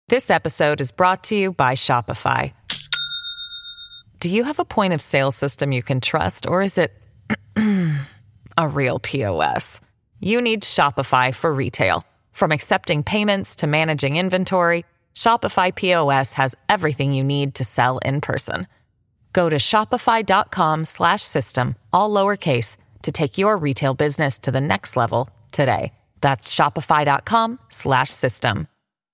This episode is brought to you by Shopify. Do you have a point of sale system you can trust, or is it a real POS? You need Shopify for retail. From accepting payments to managing inventory, Shopify POS has everything you need to sell in person. Go to shopify.com/system, all lowercase, to take your retail business to the next level today. That's shopify.com/system.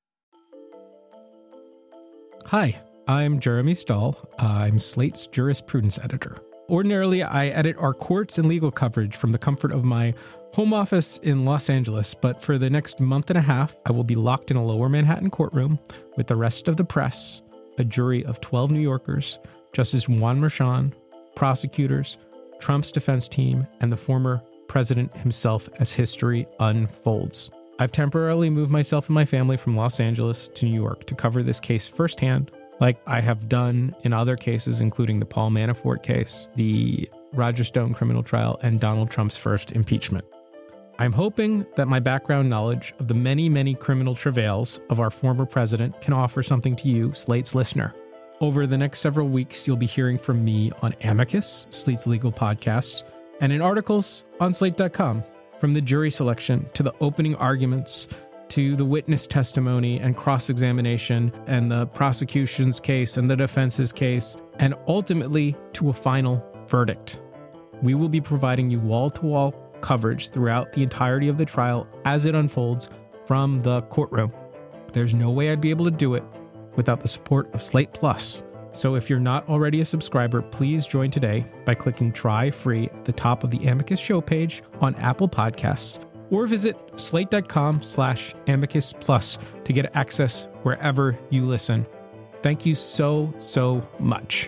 Hi, I'm Jeremy Stahl. I'm Slate's jurisprudence editor. Ordinarily, I edit our courts and legal coverage from the comfort of my home office in Los Angeles, but for the next month and a half, I will be locked in a lower Manhattan courtroom with the rest of the press, a jury of 12 New Yorkers, Justice Juan Merchan, prosecutors, Trump's defense team, and the former president himself as history unfolds. I've temporarily moved myself and my family from Los Angeles to New York to cover this case firsthand, like I have done in other cases, including the Paul Manafort case, the Roger Stone criminal trial, and Donald Trump's first impeachment. I'm hoping that my background knowledge of the many, many criminal travails of our former president can offer something to you, Slate's listener. Over the next several weeks, you'll be hearing from me on Amicus, Slate's legal podcast, and in articles on Slate.com. From the jury selection to the opening arguments to the witness testimony and cross-examination and the prosecution's case and the defense's case, and ultimately to a final verdict. We will be providing you wall-to-wall coverage throughout the entirety of the trial as it unfolds from the courtroom. There's no way I'd be able to do it without the support of Slate Plus. So if you're not already a subscriber, please join today by clicking Try Free at the top of the Amicus show page on Apple Podcasts, or visit slate.com/Amicus Plus to get access wherever you listen. Thank you so much.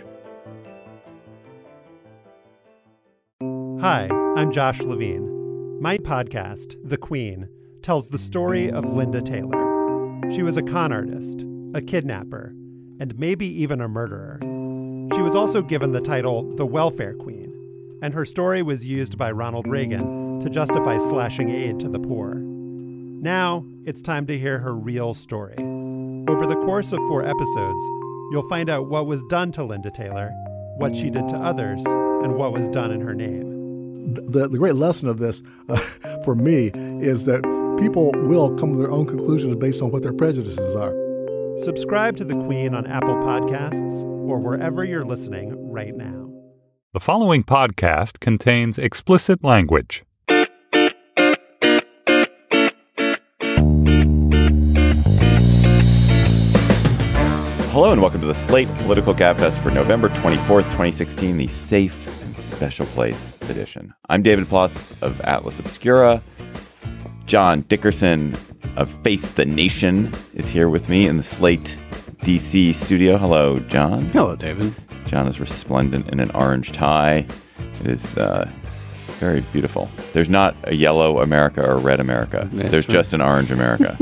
Hi, I'm Josh Levine. My podcast, The Queen, tells the story of Linda Taylor. She was a con artist, a kidnapper, and maybe even a murderer. She was also given the title the Welfare Queen, and her story was used by Ronald Reagan to justify slashing aid to the poor. Now, it's time to hear her real story. Over the course of 4 episodes, you'll find out what was done to Linda Taylor, what she did to others, and what was done in her name. The great lesson of this, for me, is that people will come to their own conclusions based on what their prejudices are. Subscribe to The Queen on Apple Podcasts or wherever you're listening right now. The following podcast contains explicit language. Hello and welcome to the Slate Political Gabfest for November 24th, 2016, the Safe and Special Place edition. I'm David Plotz of Atlas Obscura. John Dickerson of Face the Nation is here with me in the Slate DC studio. Hello, John. Hello, David. John is resplendent in an orange tie. It is very beautiful. There's not a yellow America or a red America. There's just an orange America.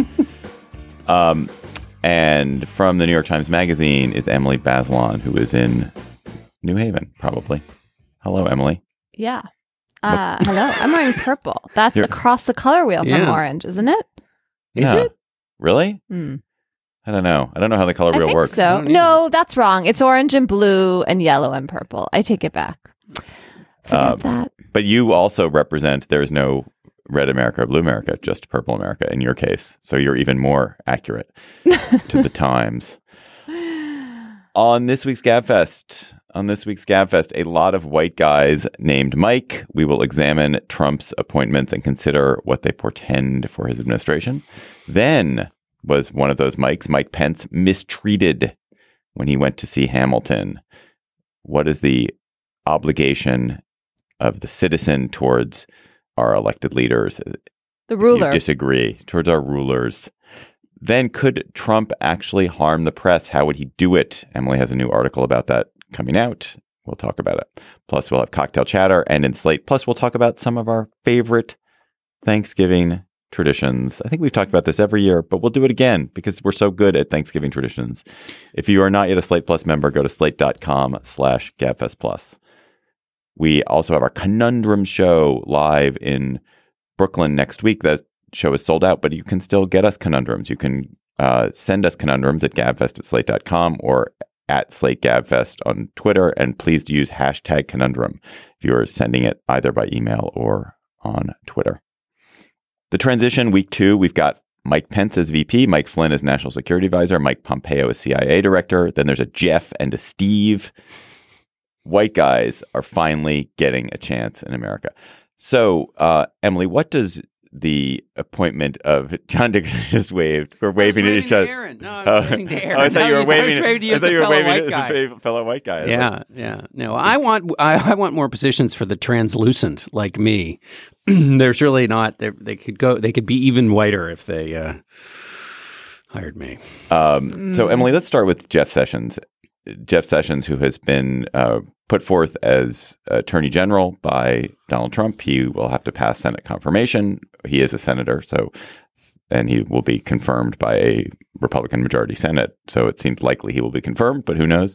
And from the New York Times Magazine is Emily Bazelon, who is in New Haven, probably. Hello, Emily. Yeah. Hello. I'm wearing purple. That's across the color wheel from orange, isn't it? Is it? Really? I don't know. I don't know how the color wheel works. So. No, that's wrong. It's orange and blue and yellow and purple. I take it back. Forget that. But you also represent, there's no red America or blue America, just purple America in your case. So you're even more accurate to the times. On this week's Gabfest, a lot of white guys named Mike. We will examine Trump's appointments and consider what they portend for his administration. Then was one of those Mikes, Mike Pence, mistreated when he went to see Hamilton. What is the obligation of the citizen towards our elected leaders? The ruler. If you disagree, towards our rulers. Then could Trump actually harm the press? How would he do it? Emily has a new article about that coming out. We'll talk about it. Plus, we'll have cocktail chatter. And in Slate Plus, we'll talk about some of our favorite Thanksgiving traditions. I think we've talked about this every year, but we'll do it again because we're so good at Thanksgiving traditions. If you are not yet a Slate Plus member, go to slate.com/GabFest Plus. We also have our Conundrum show live in Brooklyn next week. That show is sold out, but you can still get us conundrums. You can Send us conundrums at gabfest@slate.com or at SlateGabFest on Twitter. And please use hashtag conundrum if you're sending it either by email or on Twitter. The transition, week 2, we've got Mike Pence as VP, Mike Flynn as National Security Advisor, Mike Pompeo as CIA Director. Then there's a Jeff and a Steve. White guys are finally getting a chance in America. So, Emily, what does the appointment of John Dickerson just waved? We're waving at each other. No, I was waving to Aaron. I thought you were waving. I thought you were waving as a fellow white guy. Yeah. No, I want more positions for the translucent like me. There's really not. They could be even whiter if they hired me. So, Emily, let's start with Jeff Sessions. Jeff Sessions, who has been put forth as Attorney General by Donald Trump. He will have to pass Senate confirmation. He is a senator, and he will be confirmed by a Republican majority Senate. So it seems likely he will be confirmed, but who knows?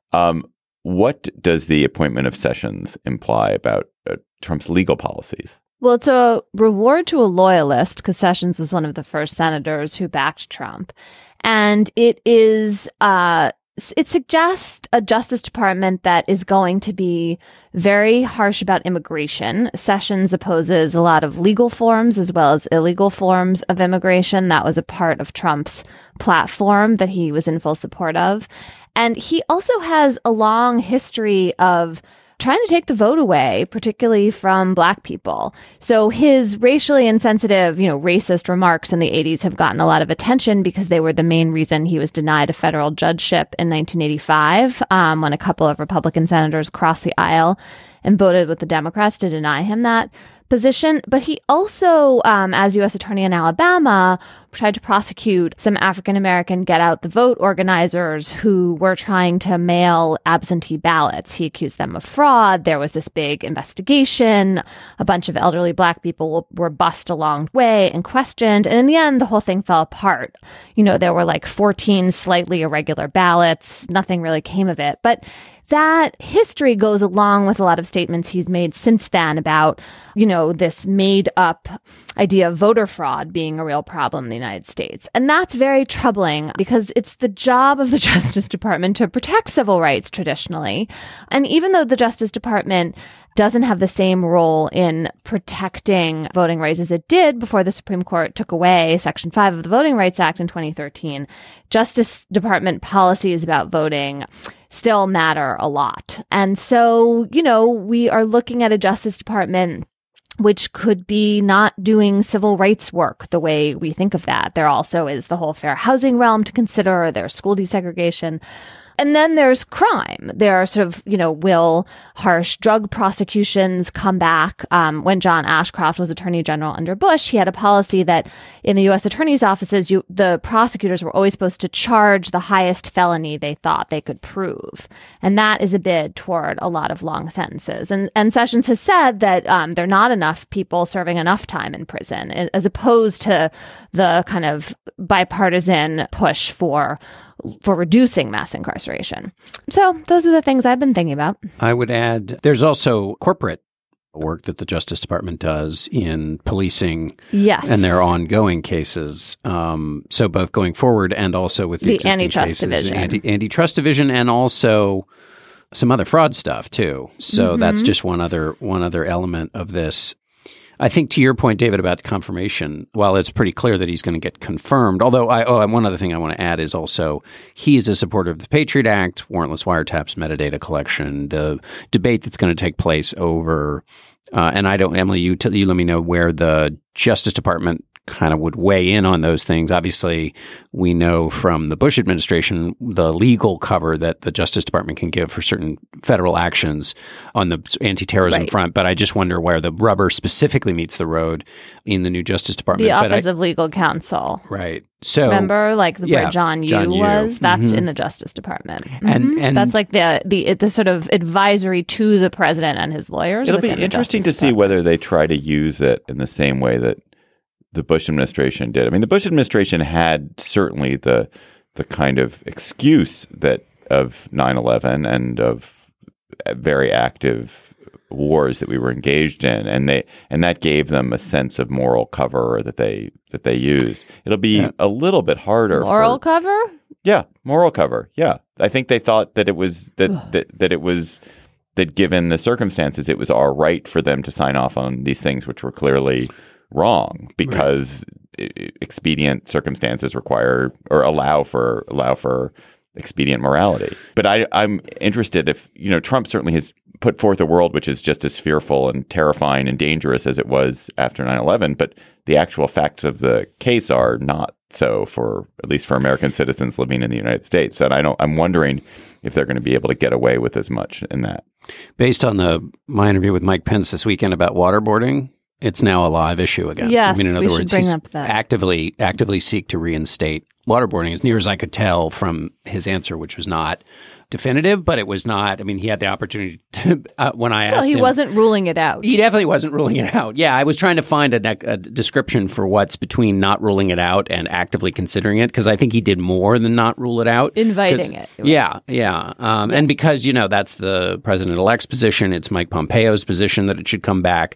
What does the appointment of Sessions imply about Trump's legal policies? Well, it's a reward to a loyalist because Sessions was one of the first senators who backed Trump. And it is it suggests a Justice Department that is going to be very harsh about immigration. Sessions opposes a lot of legal forms as well as illegal forms of immigration. That was a part of Trump's platform that he was in full support of. And he also has a long history of trying to take the vote away, particularly from Black people. So his racially insensitive, racist remarks in the 80s have gotten a lot of attention because they were the main reason he was denied a federal judgeship in 1985, when a couple of Republican senators crossed the aisle and voted with the Democrats to deny him that position. But he also, as U.S. Attorney in Alabama, tried to prosecute some African-American Get Out the Vote organizers who were trying to mail absentee ballots. He accused them of fraud. There was this big investigation. A bunch of elderly Black people were bussed a long way and questioned. And in the end, the whole thing fell apart. There were like 14 slightly irregular ballots. Nothing really came of it. But that history goes along with a lot of statements he's made since then about, this made up idea of voter fraud being a real problem in the United States. And that's very troubling because it's the job of the Justice Department to protect civil rights traditionally. And even though the Justice Department doesn't have the same role in protecting voting rights as it did before the Supreme Court took away Section 5 of the Voting Rights Act in 2013, Justice Department policies about voting still matter a lot. And so, we are looking at a Justice Department which could be not doing civil rights work the way we think of that. There also is the whole fair housing realm to consider, there's school desegregation. And then there's crime. There are sort of, will harsh drug prosecutions come back? When John Ashcroft was Attorney General under Bush, he had a policy that in the U.S. attorney's offices, the prosecutors were always supposed to charge the highest felony they thought they could prove. And that is a bid toward a lot of long sentences. And Sessions has said that there are not enough people serving enough time in prison, as opposed to the kind of bipartisan push for reducing mass incarceration. So those are the things I've been thinking about. I would add, there's also corporate work that the Justice Department does in policing and their ongoing cases. So both going forward and also with the existing antitrust cases. division. Antitrust division and also some other fraud stuff too. So that's just one other element of this. I think to your point, David, about confirmation, while it's pretty clear that he's going to get confirmed, although one other thing I want to add is also he is a supporter of the Patriot Act, warrantless wiretaps, metadata collection, the debate that's going to take place over, and Emily, you let me know where the Justice Department kind of would weigh in on those things. Obviously, we know from the Bush administration the legal cover that the Justice Department can give for certain federal actions on the anti-terrorism front. But I just wonder where the rubber specifically meets the road in the new Justice Department. The Office of Legal Counsel. Right. So remember, where John Yoo was? That's in the Justice Department. And that's like the sort of advisory to the president and his lawyers. It'll be interesting to see whether they try to use it in the same way that the Bush administration did. I mean, the Bush administration had certainly the kind of excuse that of 9/11 and of very active wars that we were engaged in, and that gave them a sense of moral cover that they used. It'll be a little bit harder. Moral cover? Yeah, moral cover. Yeah, I think they thought that it was that given the circumstances, it was all right for them to sign off on these things, which were clearly wrong because expedient circumstances require or allow for expedient morality. But I'm interested if, Trump certainly has put forth a world which is just as fearful and terrifying and dangerous as it was after 9/11, but the actual facts of the case are not so at least for American citizens living in the United States. And I'm wondering if they're going to be able to get away with as much in that. Based on my interview with Mike Pence this weekend about waterboarding, it's now a live issue again. Yes, in other we words, should bring he's up that. actively seek to reinstate waterboarding, as near as I could tell from his answer, which was not definitive, but it was not. I mean, he had the opportunity to, when I asked him. Well, he wasn't ruling it out. He definitely wasn't ruling it out. Yeah, I was trying to find a description for what's between not ruling it out and actively considering it, because I think he did more than not rule it out. Inviting it. Yeah. And because, that's the president-elect's position, it's Mike Pompeo's position that it should come back.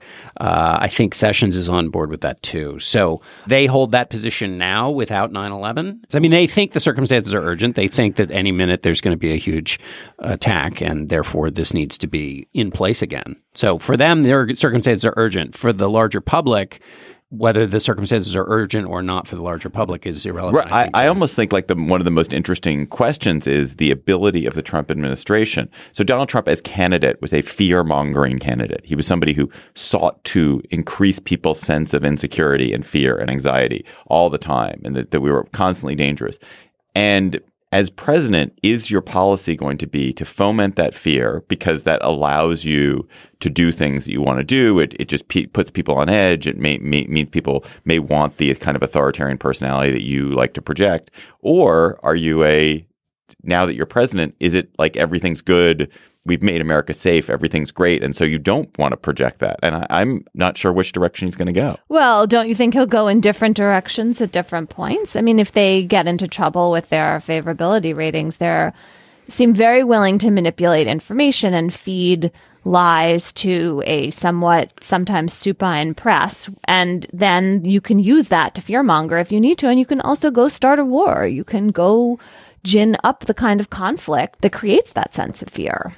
I think Sessions is on board with that too. So they hold that position now without 9/11. I mean, they think the circumstances are urgent. They think that any minute there's going to be a huge attack, and therefore this needs to be in place again. So for them, their circumstances are urgent. For the larger public, whether the circumstances are urgent or not for the larger public is irrelevant. I almost think like one of the most interesting questions is the ability of the Trump administration. So Donald Trump as candidate was a fear-mongering candidate. He was somebody who sought to increase people's sense of insecurity and fear and anxiety all the time, and that we were constantly dangerous. And as president, is your policy going to be to foment that fear because that allows you to do things that you want to do? It just puts people on edge. It means people may want the kind of authoritarian personality that you like to project. Or are you now that you're president, is it like everything's good? We've made America safe. Everything's great. And so you don't want to project that. And I'm not sure which direction he's going to go. Well, don't you think he'll go in different directions at different points? I mean, if they get into trouble with their favorability ratings, they seem very willing to manipulate information and feed lies to a sometimes supine press. And then you can use that to fearmonger if you need to. And you can also go start a war. You can go gin up the kind of conflict that creates that sense of fear.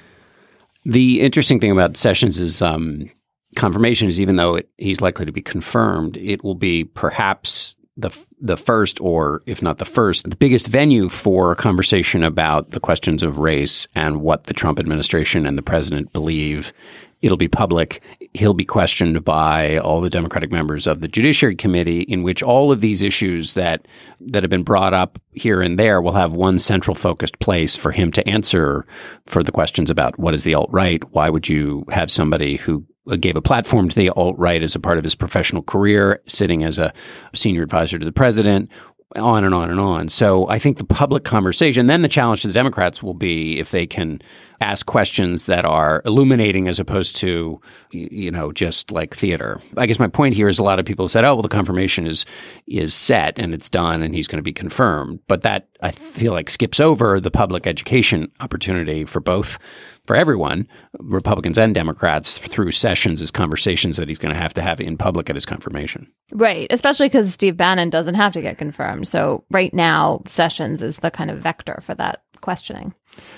The interesting thing about Sessions' confirmation is even though he's likely to be confirmed, it will be perhaps the first, or if not the first, the biggest venue for a conversation about the questions of race and what the Trump administration and the president believe. It'll be public. He'll be questioned by all the Democratic members of the Judiciary Committee, in which all of these issues that have been brought up here and there will have one central focused place for him to answer for the questions about what is the alt-right? Why would you have somebody who gave a platform to the alt-right as a part of his professional career, sitting as a senior advisor to the president? On and on and on. So I think the public conversation, then the challenge to the Democrats will be if they can ask questions that are illuminating as opposed to, just like theater. I guess my point here is a lot of people said, oh, well, the confirmation is set and it's done and he's going to be confirmed. But that, I feel like, skips over the public education opportunity for everyone, Republicans and Democrats, through Sessions' conversations that he's going to have in public at his confirmation. Right, especially because Steve Bannon doesn't have to get confirmed. So right now, Sessions is the kind of vector for that questioning.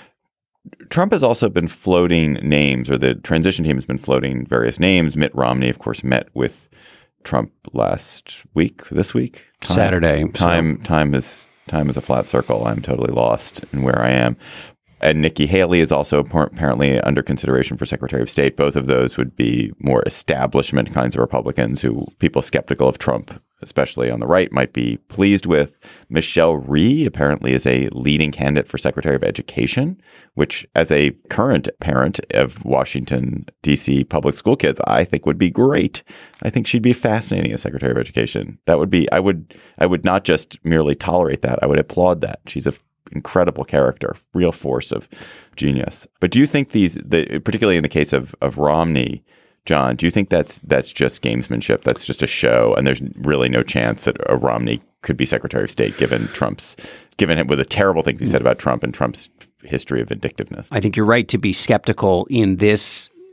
Trump has also been floating names, or the transition team has been floating various names. Mitt Romney, of course, met with Trump this week? Saturday. Time is a flat circle. I'm totally lost in where I am. And Nikki Haley is also apparently under consideration for Secretary of State. Both of those would be more establishment kinds of Republicans who people skeptical of Trump, especially on the right, might be pleased with. Michelle Rhee apparently is a leading candidate for Secretary of Education, which as a current parent of Washington, D.C. public school kids, I think would be great. I think she'd be fascinating as Secretary of Education. That would be, I would not just merely tolerate that. I would applaud that. She's a incredible character, real force of genius. But do you think particularly in the case of Romney, John, do you think that's just gamesmanship? That's just a show, and there's really no chance that a Romney could be Secretary of State given him with the terrible things he said about Trump and Trump's history of vindictiveness? I think you're right to be skeptical in this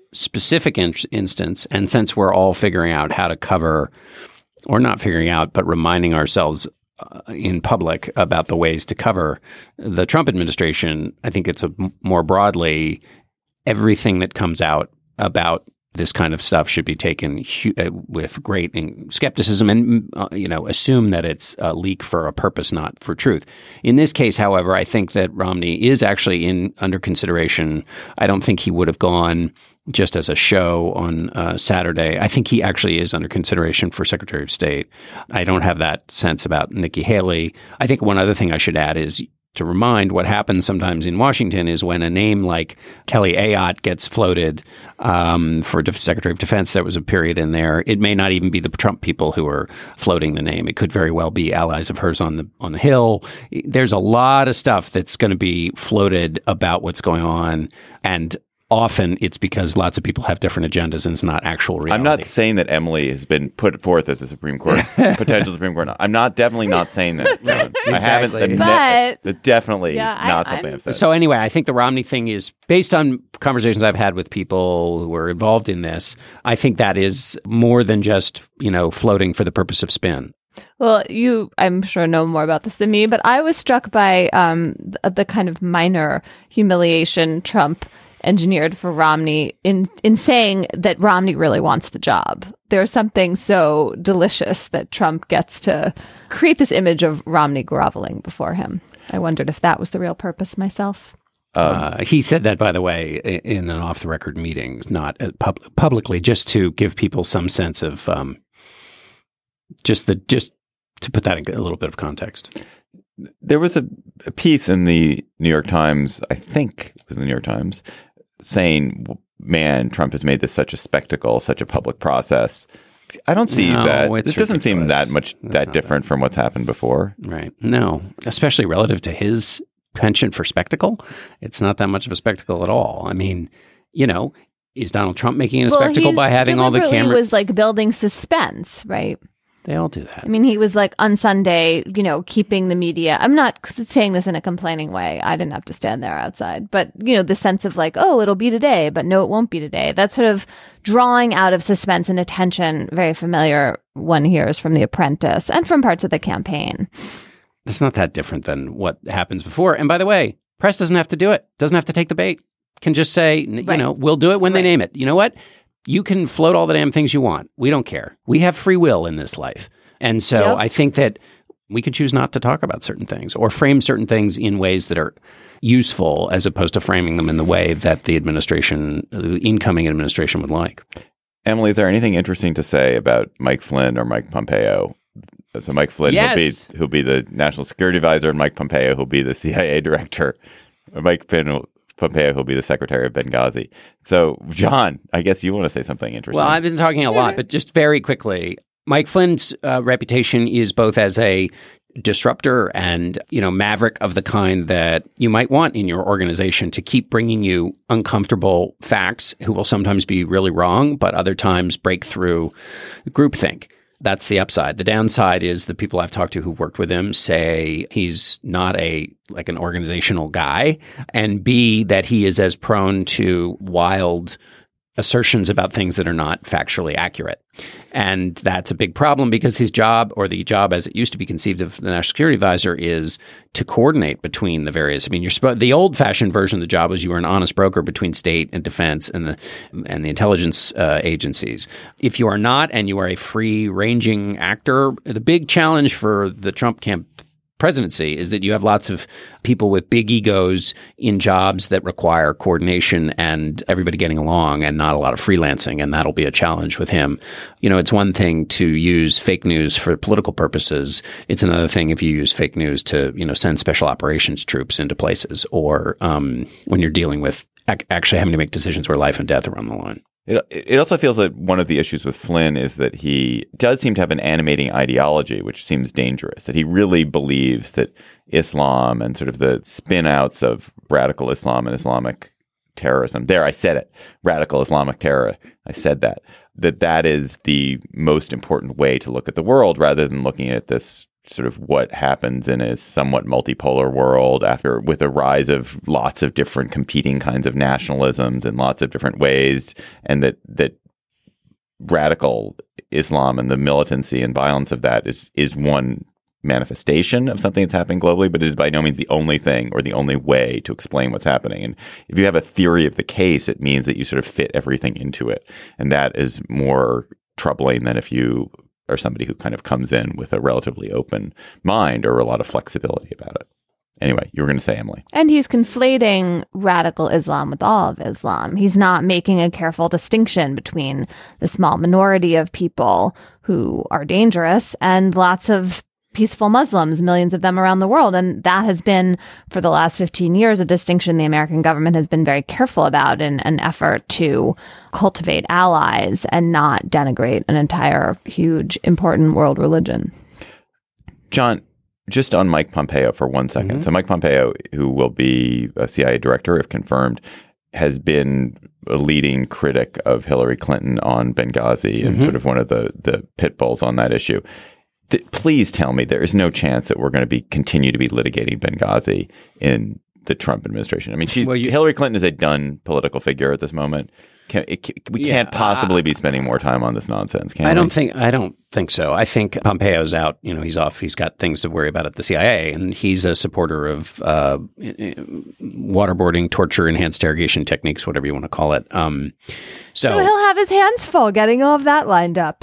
specific instance, and since we're all figuring out how to cover, or not figuring out, but reminding ourselves in public about the ways to cover the Trump administration, I think it's more broadly, everything that comes out about this kind of stuff should be taken with great skepticism and, assume that it's a leak for a purpose, not for truth. In this case, however, I think that Romney is actually under consideration. I don't think he would have gone just as a show on Saturday. I think he actually is under consideration for Secretary of State. I don't have that sense about Nikki Haley. I think one other thing I should add is to remind what happens sometimes in Washington is when a name like Kelly Ayotte gets floated for Secretary of Defense, there was a period in there. It may not even be the Trump people who are floating the name. It could very well be allies of hers on the Hill. There's a lot of stuff that's going to be floated about what's going on, and often it's because lots of people have different agendas and it's not actual reality. I'm not saying that Emily has been put forth as a Supreme Court, potential Supreme Court. I'm definitely not saying that. Exactly. I haven't. But definitely not something I've said. So anyway, I think the Romney thing is based on conversations I've had with people who are involved in this. I think that is more than just, floating for the purpose of spin. Well, you, I'm sure, know more about this than me, but I was struck by the kind of minor humiliation Trump engineered for Romney in saying that Romney really wants the job. There's something so delicious that Trump gets to create this image of Romney groveling before him. I wondered if that was the real purpose myself. He said that, by the way, in an off-the-record meeting, not publicly, just to give people some sense of just to put that in a little bit of context. There was a piece in the New York Times, I think it was the New York Times, saying, man, Trump has made this such a spectacle, such a public process. I don't see that. It doesn't seem that different from what's happened before. Right. No, especially relative to his penchant for spectacle. It's not that much of a spectacle at all. I mean, is Donald Trump making it a spectacle by having all the cameras? He was like building suspense, right? They all do that. I mean, he was like on Sunday, keeping the media. I'm not saying this in a complaining way. I didn't have to stand there outside. But, the sense of like, oh, it'll be today, but no, it won't be today. That sort of drawing out of suspense and attention, very familiar one hears from The Apprentice and from parts of the campaign. It's not that different than what happens before. And by the way, press doesn't have to do it. Doesn't have to take the bait. Can just say, we'll do it when they name it. You know what? You can float all the damn things you want. We don't care. We have free will in this life. And so I think that we could choose not to talk about certain things or frame certain things in ways that are useful as opposed to framing them in the way that the incoming administration would like. Emily, is there anything interesting to say about Mike Flynn or Mike Pompeo? So Mike Flynn, who'll be the National Security Advisor, and Mike Pompeo, who'll be the CIA Director. Mike Pompeo, who'll be the Secretary of Benghazi. So, John, I guess you want to say something interesting. Well, I've been talking a lot, but just very quickly, Mike Flynn's reputation is both as a disruptor and, maverick of the kind that you might want in your organization to keep bringing you uncomfortable facts who will sometimes be really wrong, but other times break through groupthink. That's the upside. The downside is the people I've talked to who worked with him say he's not an organizational guy, and B, that he is as prone to wild assertions about things that are not factually accurate. And that's a big problem because his job, or the job as it used to be conceived of the National Security Advisor, is to coordinate between the various. I mean, the old-fashioned version of the job was you were an honest broker between state and defense and the intelligence agencies. If you are not, and you are a free-ranging actor, the big challenge for the Trump presidency is that you have lots of people with big egos in jobs that require coordination and everybody getting along and not a lot of freelancing. And that'll be a challenge with him. It's one thing to use fake news for political purposes. It's another thing if you use fake news to, send special operations troops into places, or when you're dealing with actually having to make decisions where life and death are on the line. It also feels that one of the issues with Flynn is that he does seem to have an animating ideology, which seems dangerous, that he really believes that Islam and sort of the spin-outs of radical Islam and Islamic terrorism, there, I said it, radical Islamic terror, I said that is the most important way to look at the world rather than looking at this sort of what happens in a somewhat multipolar world with a rise of lots of different competing kinds of nationalisms in lots of different ways, and that radical Islam and the militancy and violence of that is one manifestation of something that's happening globally, but it is by no means the only thing or the only way to explain what's happening. And if you have a theory of the case, it means that you sort of fit everything into it. And that is more troubling than if you are somebody who kind of comes in with a relatively open mind or a lot of flexibility about it. Anyway, you were going to say, Emily. And he's conflating radical Islam with all of Islam. He's not making a careful distinction between the small minority of people who are dangerous and lots of peaceful Muslims, millions of them around the world. And that has been, for the last 15 years, a distinction the American government has been very careful about in an effort to cultivate allies and not denigrate an entire, huge, important world religion. John, just on Mike Pompeo for 1 second. Mm-hmm. So Mike Pompeo, who will be a CIA director if confirmed, has been a leading critic of Hillary Clinton on Benghazi and sort of one of the pit bulls on that issue. Please tell me there is no chance that we're going to continue to be litigating Benghazi in the Trump administration. I mean, Hillary Clinton is a done political figure at this moment. We can't possibly be spending more time on this nonsense, can we? I don't think so. I think Pompeo's out. He's off. He's got things to worry about at the CIA, and he's a supporter of waterboarding, torture, enhanced interrogation techniques, whatever you want to call it. So he'll have his hands full getting all of that lined up.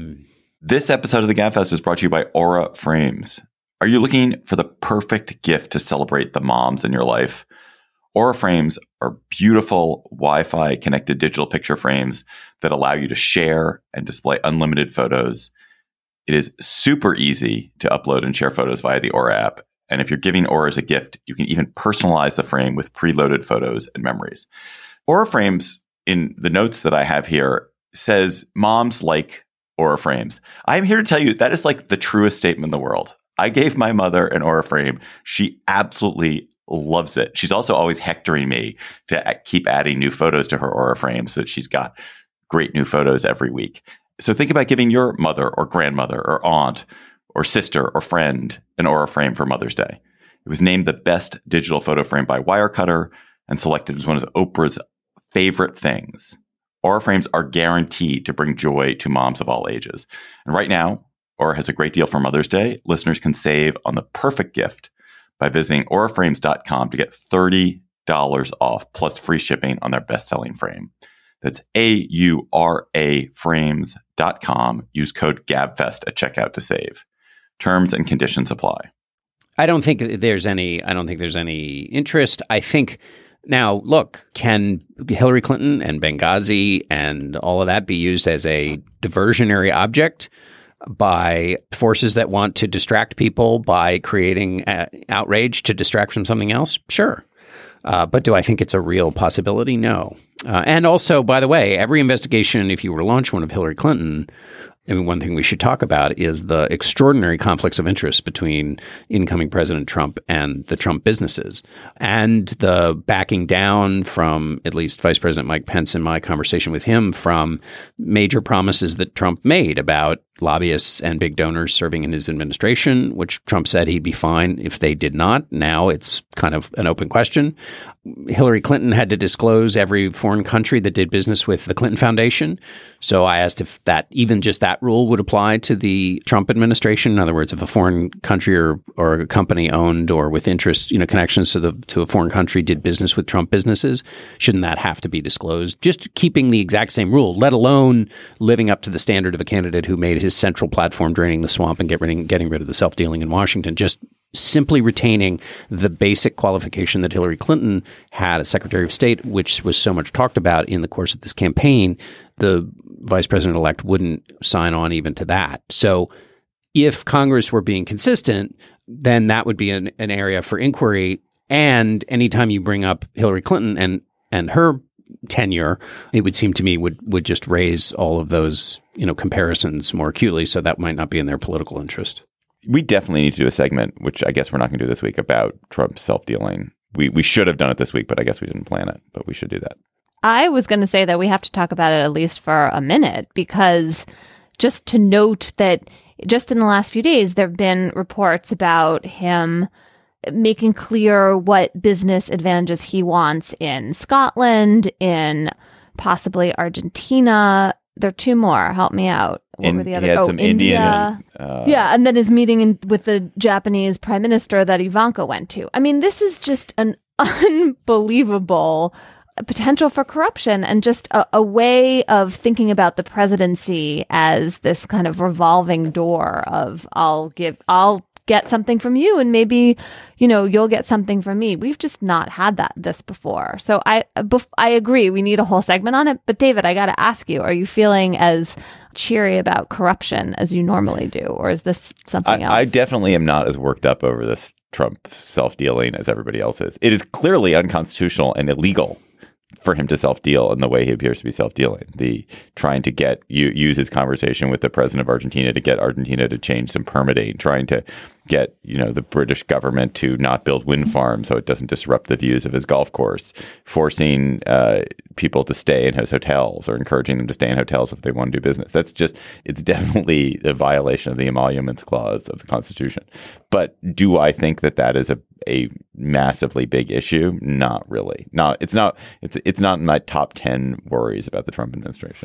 This episode of the GabFest is brought to you by Aura Frames. Are you looking for the perfect gift to celebrate the moms in your life? Aura Frames are beautiful Wi-Fi connected digital picture frames that allow you to share and display unlimited photos. It is super easy to upload and share photos via the Aura app. And if you're giving Aura as a gift, you can even personalize the frame with preloaded photos and memories. Aura Frames, in the notes that I have here, says moms like Aura Frames. I'm here to tell you that is like the truest statement in the world. I gave my mother an Aura frame. She absolutely loves it. She's also always hectoring me to keep adding new photos to her Aura frame so that she's got great new photos every week. So think about giving your mother or grandmother or aunt or sister or friend an Aura frame for Mother's Day. It was named the best digital photo frame by Wirecutter and selected as one of Oprah's favorite things. Aura frames are guaranteed to bring joy to moms of all ages. And right now, Aura has a great deal for Mother's Day. Listeners can save on the perfect gift by visiting auraframes.com to get $30 off plus free shipping on their best-selling frame. That's AURA frames.com. Use code GABFEST at checkout to save. Terms and conditions apply. I don't think there's any interest. I think now, look, can Hillary Clinton and Benghazi and all of that be used as a diversionary object by forces that want to distract people by creating outrage to distract from something else? Sure. But do I think it's a real possibility? No. And also, by the way, every investigation, if you were to launch one of Hillary Clinton, I mean, one thing we should talk about is the extraordinary conflicts of interest between incoming President Trump and the Trump businesses, and the backing down from, at least Vice President Mike Pence in my conversation with him, from major promises that Trump made about lobbyists and big donors serving in his administration, which Trump said he'd be fine if they did not. Now it's kind of an open question. Hillary Clinton had to disclose every foreign country that did business with the Clinton Foundation. So I asked if that, even just that rule would apply to the Trump administration. In other words, if a foreign country or a company owned or with interest, connections to a foreign country did business with Trump businesses, shouldn't that have to be disclosed? Just keeping the exact same rule, let alone living up to the standard of a candidate who made his central platform draining the swamp and getting rid of the self-dealing in Washington. Just simply retaining the basic qualification that Hillary Clinton had as Secretary of State, which was so much talked about in the course of this campaign, the vice president-elect wouldn't sign on even to that. So if Congress were being consistent, then that would be an area for inquiry. And anytime you bring up Hillary Clinton and her tenure, it would seem to me would just raise all of those comparisons more acutely. So that might not be in their political interest. We definitely need to do a segment, which I guess we're not going to do this week, about Trump's self-dealing. We should have done it this week, but I guess we didn't plan it. But we should do that. I was going to say that we have to talk about it at least for a minute, because just to note that just in the last few days, there have been reports about him making clear what business advantages he wants in Scotland, in possibly Argentina. There are two more. Help me out. What were the other? Some India. Yeah, and then his meeting with the Japanese prime minister that Ivanka went to. I mean, this is just an unbelievable potential for corruption and just a way of thinking about the presidency as this kind of revolving door of I'll get something from you and maybe, you'll get something from me. We've just not had this before. So I agree. We need a whole segment on it. But David, I got to ask you, are you feeling as cheery about corruption as you normally do? Or is this something else? I definitely am not as worked up over this Trump self-dealing as everybody else is. It is clearly unconstitutional and illegal for him to self-deal in the way he appears to be self-dealing. The trying to use his conversation with the president of Argentina to get Argentina to change some permitting, trying to get, the British government to not build wind farms so it doesn't disrupt the views of his golf course, forcing people to stay in his hotels or encouraging them to stay in hotels if they want to do business. It's definitely a violation of the emoluments clause of the Constitution. But do I think that is a massively big issue? Not really. It's not in my top 10 worries about the Trump administration.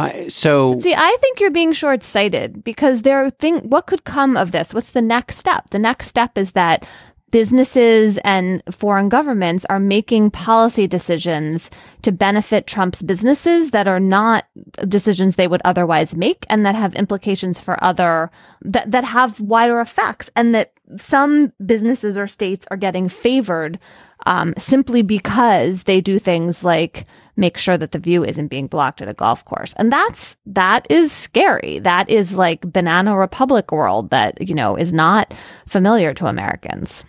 See, I think you're being short-sighted because what could come of this? What's the next step? The next step is that businesses and foreign governments are making policy decisions to benefit Trump's businesses that are not decisions they would otherwise make and that have implications for that have wider effects, and that some businesses or states are getting favored simply because they do things like make sure that the view isn't being blocked at a golf course. And that is scary. That is like banana republic world that, is not familiar to Americans.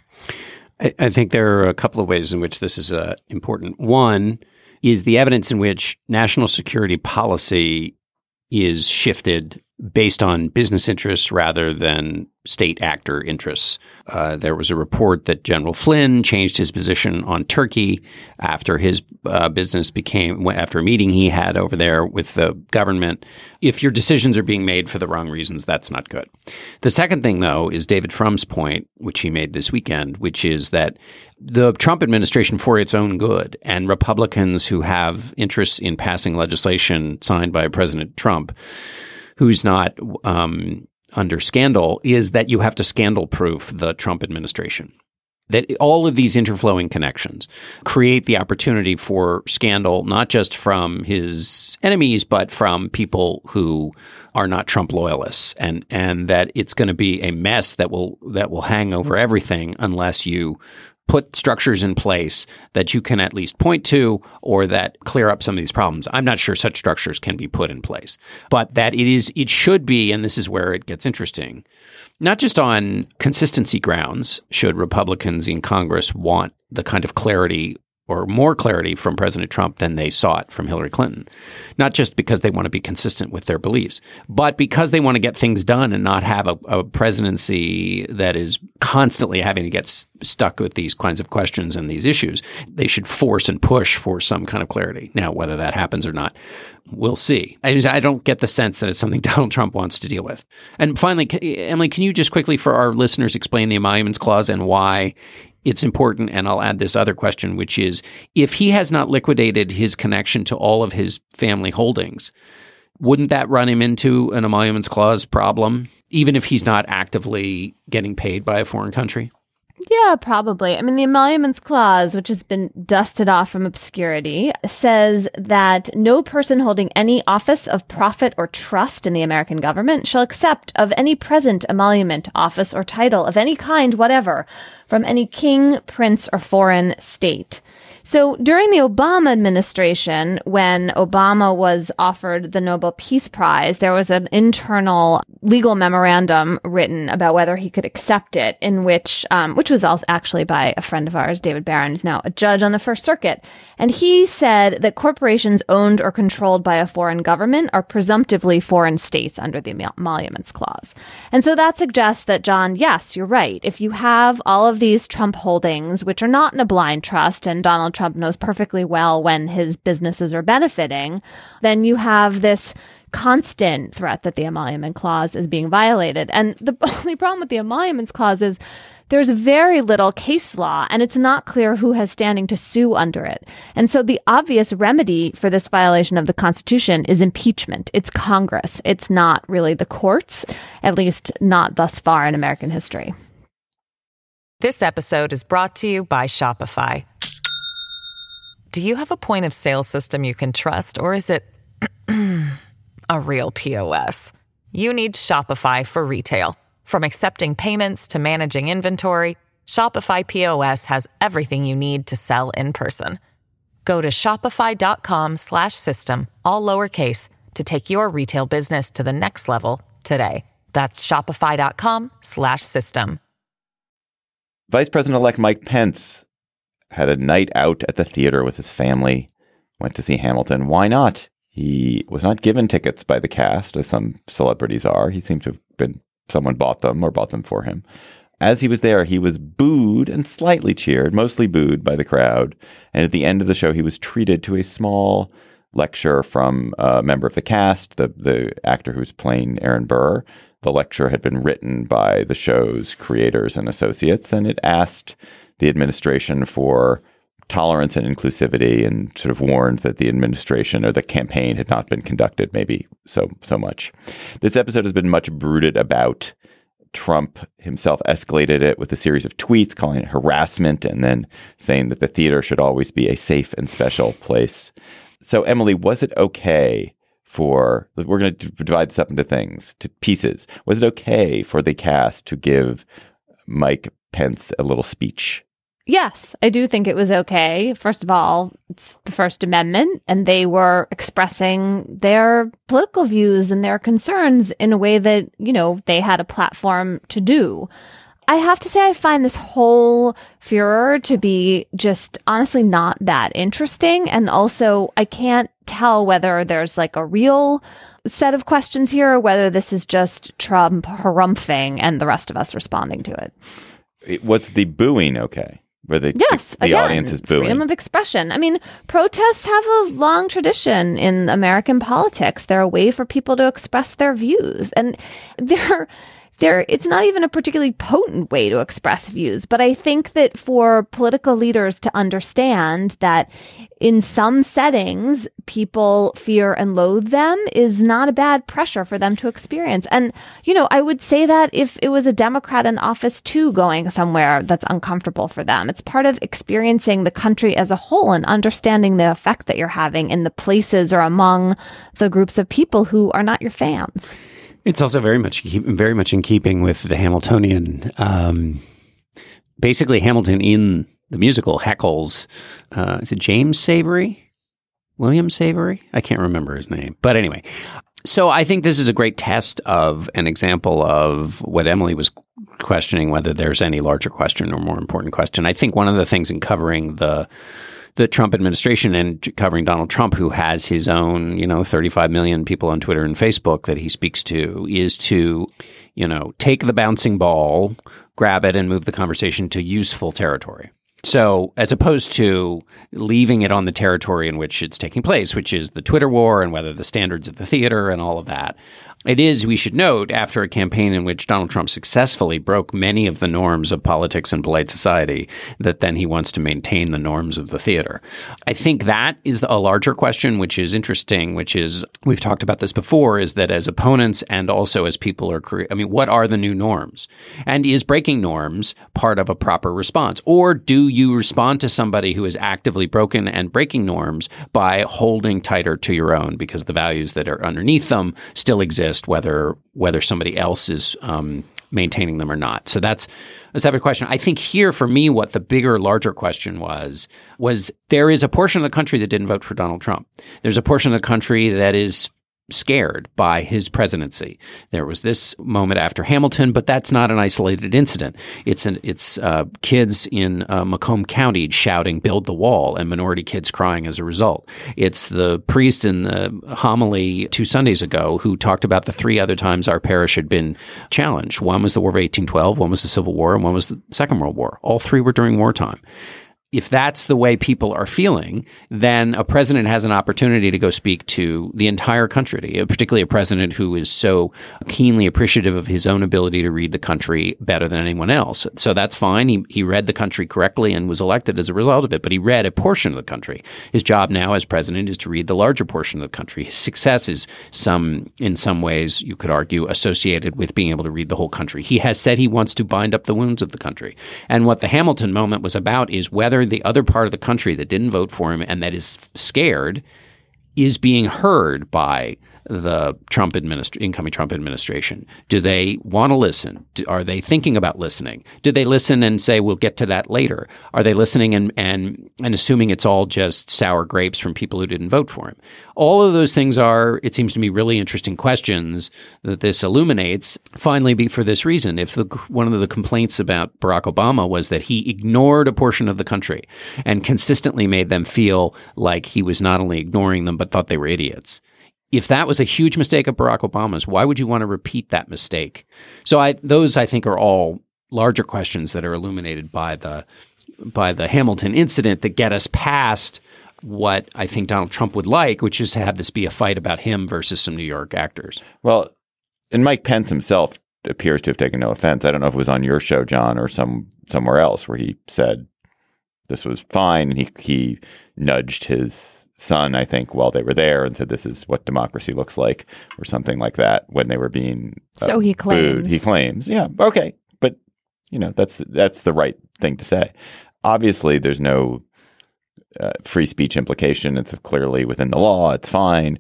I think there are a couple of ways in which this is important. One is the evidence in which national security policy is shifted based on business interests rather than state actor interests. There was a report that General Flynn changed his position on Turkey after his business after a meeting he had over there with the government. If your decisions are being made for the wrong reasons, that's not good. The second thing, though, is David Frum's point, which he made this weekend, which is that the Trump administration, for its own good, and Republicans who have interests in passing legislation signed by President Trump, who's not under scandal, is that you have to scandal-proof the Trump administration. That all of these interflowing connections create the opportunity for scandal, not just from his enemies, but from people who are not Trump loyalists, and that it's going to be a mess that will hang over everything unless you put structures in place that you can at least point to or that clear up some of these problems. I'm not sure such structures can be put in place, but that it should be, and this is where it gets interesting, not just on consistency grounds should Republicans in Congress want the kind of clarity or more clarity from President Trump than they sought from Hillary Clinton, not just because they want to be consistent with their beliefs, but because they want to get things done and not have a presidency that is constantly having to get stuck with these kinds of questions and these issues. They should force and push for some kind of clarity. Now, whether that happens or not, we'll see. I don't get the sense that it's something Donald Trump wants to deal with. And finally, Emily, can you just quickly for our listeners explain the emoluments clause and why it's important? And I'll add this other question, which is, if he has not liquidated his connection to all of his family holdings, wouldn't that run him into an emoluments clause problem, even if he's not actively getting paid by a foreign country? Yeah, probably. I mean, the emoluments clause, which has been dusted off from obscurity, says that no person holding any office of profit or trust in the American government shall accept of any present emolument, office, or title of any kind whatever from any king, prince, or foreign state. So during the Obama administration, when Obama was offered the Nobel Peace Prize, there was an internal legal memorandum written about whether he could accept it, in which was also actually by a friend of ours, David Barron, who's now a judge on the First Circuit. And he said that corporations owned or controlled by a foreign government are presumptively foreign states under the emoluments clause. And so that suggests that, John, yes, you're right. If you have all of these Trump holdings, which are not in a blind trust, and Donald Trump knows perfectly well when his businesses are benefiting, then you have this constant threat that the emolument clause is being violated. And the only problem with the emoluments clause is there's very little case law, and it's not clear who has standing to sue under it. And so the obvious remedy for this violation of the Constitution is impeachment. It's Congress. It's not really the courts, at least not thus far in American history. This episode is brought to you by Shopify. Do you have a point of sale system you can trust, or is it a real POS? You need Shopify for retail. From accepting payments to managing inventory, Shopify POS has everything you need to sell in person. Go to shopify.com/system, all lowercase, to take your retail business to the next level today. That's shopify.com/system. Vice President-elect Mike Pence had a night out at the theater with his family, went to see Hamilton. Why not? He was not given tickets by the cast, as some celebrities are. He seemed to have been someone bought them or bought them for him. As he was there, he was booed and slightly cheered, mostly booed by the crowd. And at the end of the show, he was treated to a small lecture from a member of the cast, the actor who's playing Aaron Burr. The lecture had been written by the show's creators and associates, and it asked the administration for tolerance and inclusivity, and sort of warned that the administration or the campaign had not been conducted maybe so much. This episode has been much brooded about. Trump himself escalated it with a series of tweets calling it harassment and then saying that the theater should always be a safe and special place. So, Emily, was it okay we're going to divide this up into pieces. Was it okay for the cast to give Mike Pence a little speech? Yes, I do think it was okay. First of all, it's the First Amendment, and they were expressing their political views and their concerns in a way that, they had a platform to do. I have to say, I find this whole furor to be just honestly not that interesting. And also, I can't tell whether there's like a real set of questions here or whether this is just Trump harumphing and the rest of us responding to it. What's the booing okay? Where the audience is booing. Freedom of expression. I mean, protests have a long tradition in American politics. They're a way for people to express their views. And it's not even a particularly potent way to express views. But I think that for political leaders to understand that in some settings, people fear and loathe them is not a bad pressure for them to experience. And, I would say that if it was a Democrat in office too going somewhere that's uncomfortable for them, it's part of experiencing the country as a whole and understanding the effect that you're having in the places or among the groups of people who are not your fans. It's also very much in keeping with the Hamiltonian. Basically, Hamilton in the musical heckles. Is it James Savory? William Savory? I can't remember his name. But anyway, so I think this is a great test of an example of what Emily was questioning, whether there's any larger question or more important question. I think one of the things in covering the Trump administration and covering Donald Trump, who has his own, 35 million people on Twitter and Facebook that he speaks to, is to, take the bouncing ball, grab it, and move the conversation to useful territory. So as opposed to leaving it on the territory in which it's taking place, which is the Twitter war and whether the standards of the theater and all of that, it is, we should note, after a campaign in which Donald Trump successfully broke many of the norms of politics and polite society, that then he wants to maintain the norms of the theater. I think that is a larger question, which is interesting, which is, we've talked about this before, is that as opponents and also as people are what are the new norms? And is breaking norms part of a proper response? Or do you respond to somebody who is actively broken and breaking norms by holding tighter to your own because the values that are underneath them still exist, whether somebody else is maintaining them or not? So that's a separate question. I think here, for me, what the bigger, larger question was there is a portion of the country that didn't vote for Donald Trump. There's a portion of the country that is scared by his presidency. There was this moment after Hamilton, but that's not an isolated incident. It's kids in Macomb County shouting "Build the Wall" and minority kids crying as a result. It's the priest in the homily 2 Sundays ago who talked about the 3 other times our parish had been challenged. One was the War of 1812, one was the Civil War, and one was the Second World War. All 3 were during wartime. if that's the way people are feeling, then a president has an opportunity to go speak to the entire country, particularly a president who is so keenly appreciative of his own ability to read the country better than anyone else. So that's fine. He read the country correctly and was elected as a result of it, but he read a portion of the country. His job now as president is to read the larger portion of the country. His success is in some ways, you could argue, associated with being able to read the whole country. He has said he wants to bind up the wounds of the country. And what the Hamilton moment was about is whether the other part of the country that didn't vote for him and that is scared is being heard by the incoming Trump administration. Do they want to listen? Are they thinking about listening? Do they listen and say, we'll get to that later? Are they listening and assuming it's all just sour grapes from people who didn't vote for him? All of those things are, it seems to me, really interesting questions that this illuminates. Finally, for this reason, if one of the complaints about Barack Obama was that he ignored a portion of the country and consistently made them feel like he was not only ignoring them, but thought they were idiots. If that was a huge mistake of Barack Obama's, why would you want to repeat that mistake? So those, I think, are all larger questions that are illuminated by the Hamilton incident that get us past what I think Donald Trump would like, which is to have this be a fight about him versus some New York actors. Well, and Mike Pence himself appears to have taken no offense. I don't know if it was on your show, John, or somewhere else where he said this was fine, and he nudged his son, I think, while they were there and said, this is what democracy looks like, or something like that, when they were being so he claims. booed. He claims. Yeah. Okay. But, that's the right thing to say. Obviously, there's no free speech implication. It's clearly within the law. It's fine.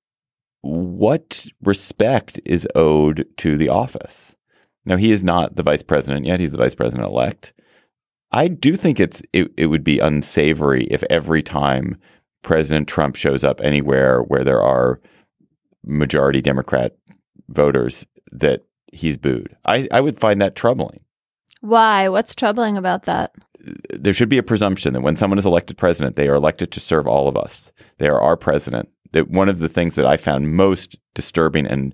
What respect is owed to the office? Now, he is not the vice president yet. He's the vice president-elect. I do think it would be unsavory if every time President Trump shows up anywhere where there are majority Democrat voters that he's booed. I would find that troubling. Why? What's troubling about that? There should be a presumption that when someone is elected president, they are elected to serve all of us. They are our president. That one of the things that I found most disturbing and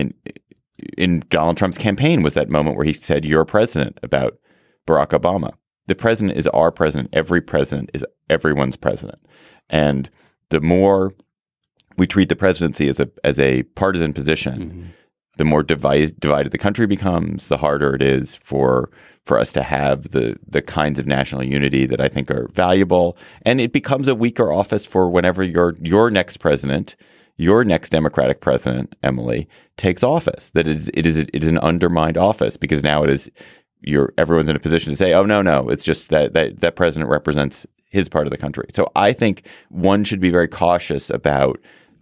in Donald Trump's campaign was that moment where he said, "You're president," about Barack Obama. The president is our president. Every president is everyone's president. And the more we treat the presidency as a partisan position, the more divided the country becomes, the harder it is for us to have the kinds of national unity that I think are valuable. And it becomes a weaker office for whenever your next president, your next Democratic president, Emily, takes office. That it is an undermined office because now everyone's in a position to say, oh, no, it's just that president represents his part of the country. So I think one should be very cautious about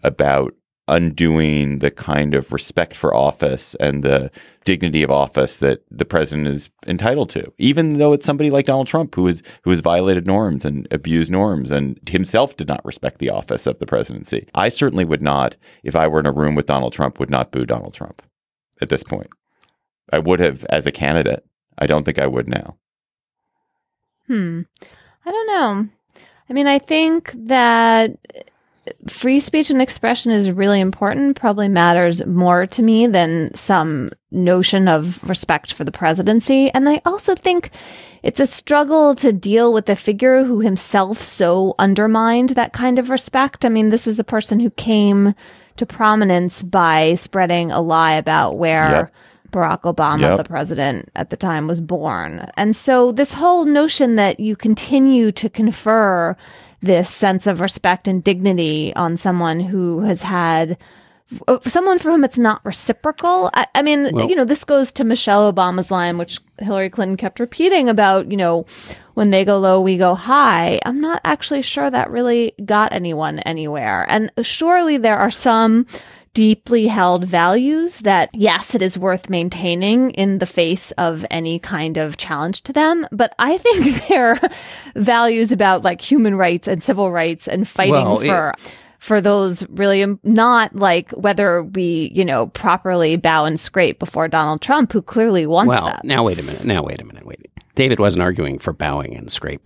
undoing the kind of respect for office and the dignity of office that the president is entitled to, even though it's somebody like Donald Trump who has violated norms and abused norms and himself did not respect the office of the presidency. I certainly would not, if I were in a room with Donald Trump, would not boo Donald Trump at this point. I would have as a candidate. I don't think I would now. I don't know. I mean, I think that free speech and expression is really important, probably matters more to me than some notion of respect for the presidency. And I also think it's a struggle to deal with a figure who himself so undermined that kind of respect. I mean, this is a person who came to prominence by spreading a lie about where Barack Obama, the president at the time, was born. And so this whole notion that you continue to confer this sense of respect and dignity on someone who has had someone for whom it's not reciprocal. I mean, this goes to Michelle Obama's line, which Hillary Clinton kept repeating about, when they go low, we go high. I'm not actually sure that really got anyone anywhere. And surely there are some deeply held values that, yes, it is worth maintaining in the face of any kind of challenge to them. But I think there are values about like human rights and civil rights and fighting for those really not like whether we, properly bow and scrape before Donald Trump, who clearly wants that. Now, wait a minute. David wasn't arguing for bowing and scraping.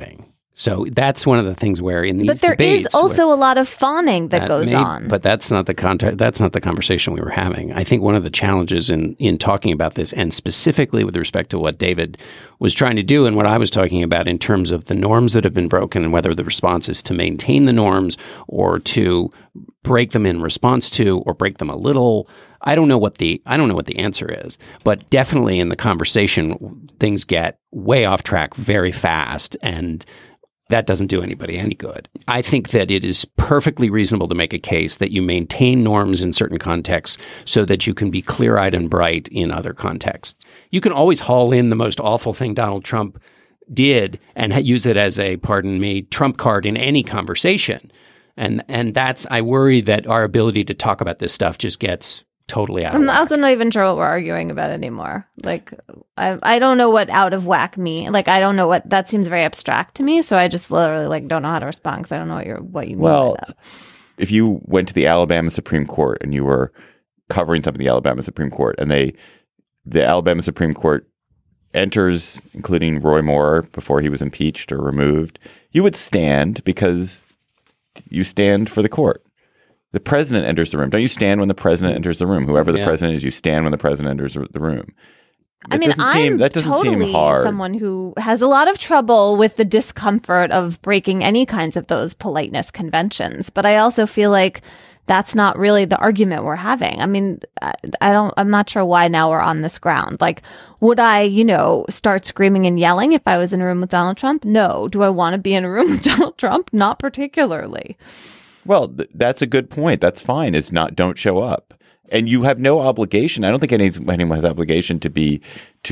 So that's one of the things where in these debates... But there is also a lot of fawning that goes on. But that's not the conversation we were having. I think one of the challenges in talking about this, and specifically with respect to what David was trying to do and what I was talking about in terms of the norms that have been broken and whether the response is to maintain the norms or to break them in response to or break them a little. I don't know what the answer is, but definitely in the conversation, things get way off track very fast, and that doesn't do anybody any good. I think that it is perfectly reasonable to make a case that you maintain norms in certain contexts so that you can be clear-eyed and bright in other contexts. You can always haul in the most awful thing Donald Trump did and use it as a, pardon me, trump card in any conversation. And that's, I worry that our ability to talk about this stuff just gets totally out of whack. I'm also not even sure what we're arguing about anymore. Like, I don't know what out of whack means. Like, I don't know what that seems very abstract to me. So I just literally don't know how to respond because I don't know what you mean by that. If you went to the Alabama Supreme Court and you were covering something in the Alabama Supreme Court, and the Alabama Supreme Court enters, including Roy Moore before he was impeached or removed, you would stand because you stand for the court. The president enters the room. Don't you stand when the president enters the room? Whoever the president is, you stand when the president enters the room. That doesn't seem hard. Someone who has a lot of trouble with the discomfort of breaking any kinds of those politeness conventions. But I also feel like that's not really the argument we're having. I mean, I'm not sure why now we're on this ground. Like, would I, start screaming and yelling if I was in a room with Donald Trump? No. Do I want to be in a room with Donald Trump? Not particularly. Well, that's a good point. That's fine. It's not, don't show up. And you have no obligation. I don't think anyone has obligation to be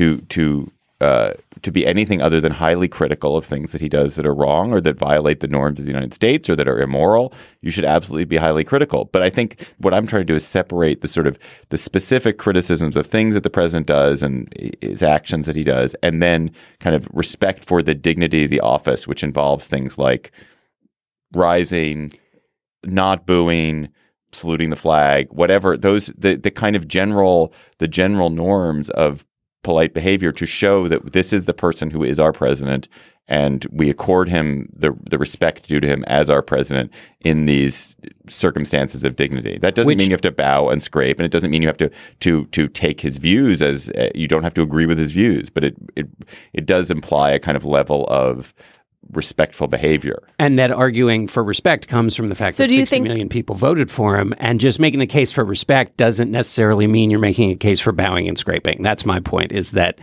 anything other than highly critical of things that he does that are wrong or that violate the norms of the United States or that are immoral. You should absolutely be highly critical. But I think what I'm trying to do is separate the specific criticisms of things that the president does and his actions that he does, and then kind of respect for the dignity of the office, which involves things like rising, not booing, saluting the flag, whatever, the kind of general norms of polite behavior to show that this is the person who is our president and we accord him the respect due to him as our president in these circumstances of dignity. That doesn't mean you have to bow and scrape, and it doesn't mean you have to take his views as you don't have to agree with his views, but it does imply a kind of level of respectful behavior. And that arguing for respect comes from the fact that 60 million people voted for him, and just making the case for respect doesn't necessarily mean you're making a case for bowing and scraping. That's my point, is that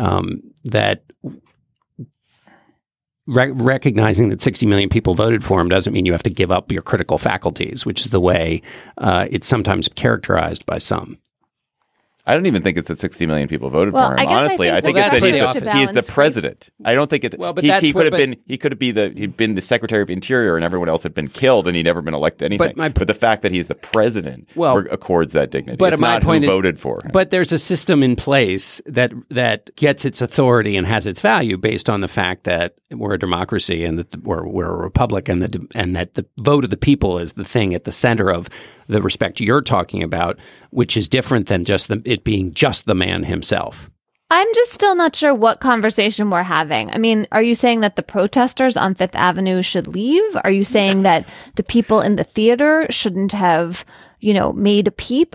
recognizing that 60 million people voted for him doesn't mean you have to give up your critical faculties, which is the way it's sometimes characterized by some. I don't even think it's that 60 million people voted for him. Honestly, I think it's that he is the president. I don't think it. Well, but he could have been the Secretary of Interior, and everyone else had been killed, and he'd never been elected to anything. But the fact that he's the president accords that dignity. But it's my not point who is, voted for him. But there's a system in place that gets its authority and has its value based on the fact that we're a democracy and that we're a republic, and that the vote of the people is the thing at the center of the respect you're talking about, which is different than just it being just the man himself. I'm just still not sure what conversation we're having. I mean, are you saying that the protesters on Fifth Avenue should leave? Are you saying that the people in the theater shouldn't have, made a peep?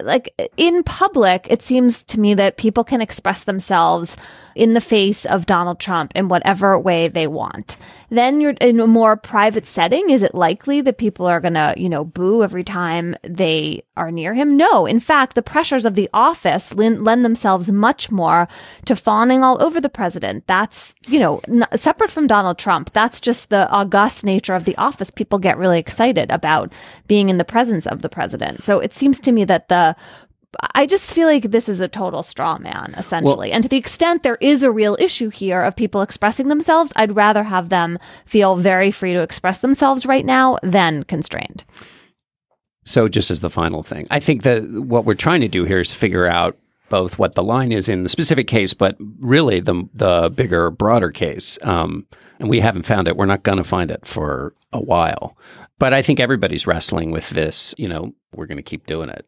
In public, it seems to me that people can express themselves in the face of Donald Trump in whatever way they want. Then you're in a more private setting. Is it likely that people are going to, boo every time they are near him? No. In fact, the pressures of the office lend themselves much more to fawning all over the president. That's, separate from Donald Trump. That's just the august nature of the office. People get really excited about being in the presence of the president. So it seems to me that I just feel like this is a total straw man, essentially. And to the extent there is a real issue here of people expressing themselves, I'd rather have them feel very free to express themselves right now than constrained. So just as the final thing, I think that what we're trying to do here is figure out both what the line is in the specific case, but really the bigger, broader case. And we haven't found it. We're not going to find it for a while. But I think everybody's wrestling with this. We're going to keep doing it.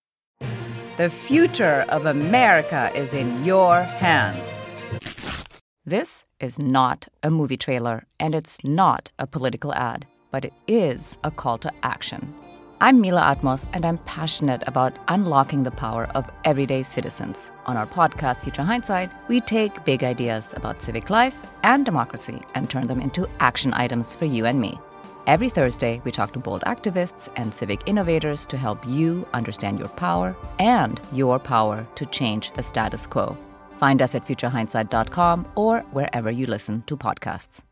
The future of America is in your hands. This is not a movie trailer, and it's not a political ad, but it is a call to action. I'm Mila Atmos, and I'm passionate about unlocking the power of everyday citizens. On our podcast, Future Hindsight, we take big ideas about civic life and democracy and turn them into action items for you and me. Every Thursday, we talk to bold activists and civic innovators to help you understand your power and your power to change the status quo. Find us at futurehindsight.com or wherever you listen to podcasts.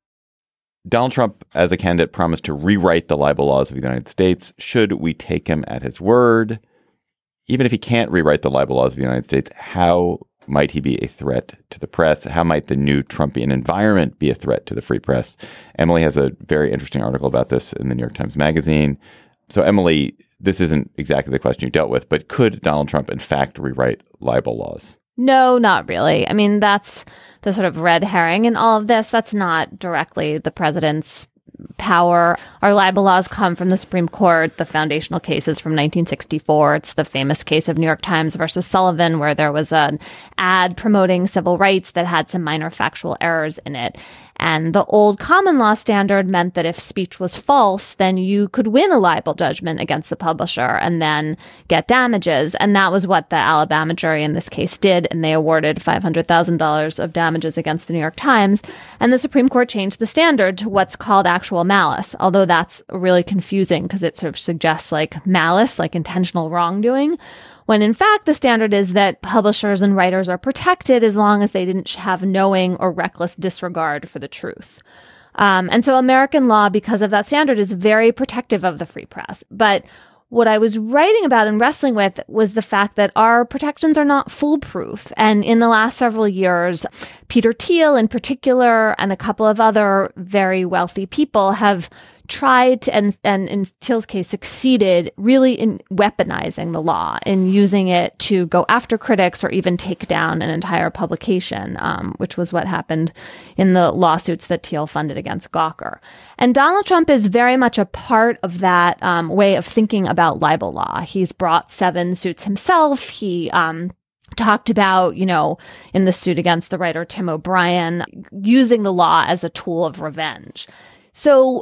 Donald Trump, as a candidate, promised to rewrite the libel laws of the United States. Should we take him at his word? Even if he can't rewrite the libel laws of the United States, how might he be a threat to the press? How might the new Trumpian environment be a threat to the free press? Emily has a very interesting article about this in the New York Times Magazine. So, Emily, this isn't exactly the question you dealt with, but could Donald Trump, in fact, rewrite libel laws? No, not really. I mean, that's the sort of red herring in all of this. That's not directly the president's power. Our libel laws come from the Supreme Court. The foundational case is from 1964. It's the famous case of New York Times versus Sullivan, where there was an ad promoting civil rights that had some minor factual errors in it. And the old common law standard meant that if speech was false, then you could win a libel judgment against the publisher and then get damages. And that was what the Alabama jury in this case did. And they awarded $500,000 of damages against the New York Times. And the Supreme Court changed the standard to what's called actual malice, although that's really confusing because it sort of suggests like malice, like intentional wrongdoing, when in fact the standard is that publishers and writers are protected as long as they didn't have knowing or reckless disregard for the truth. And so American law, because of that standard, is very protective of the free press. But what I was writing about and wrestling with was the fact that our protections are not foolproof. And in the last several years, Peter Thiel in particular and a couple of other very wealthy people have tried to, and in Thiel's case, succeeded really in weaponizing the law, in using it to go after critics or even take down an entire publication, which was what happened in the lawsuits that Thiel funded against Gawker. And Donald Trump is very much a part of that way of thinking about libel law. He's brought 7 suits himself. He talked about, in the suit against the writer Tim O'Brien, using the law as a tool of revenge. So,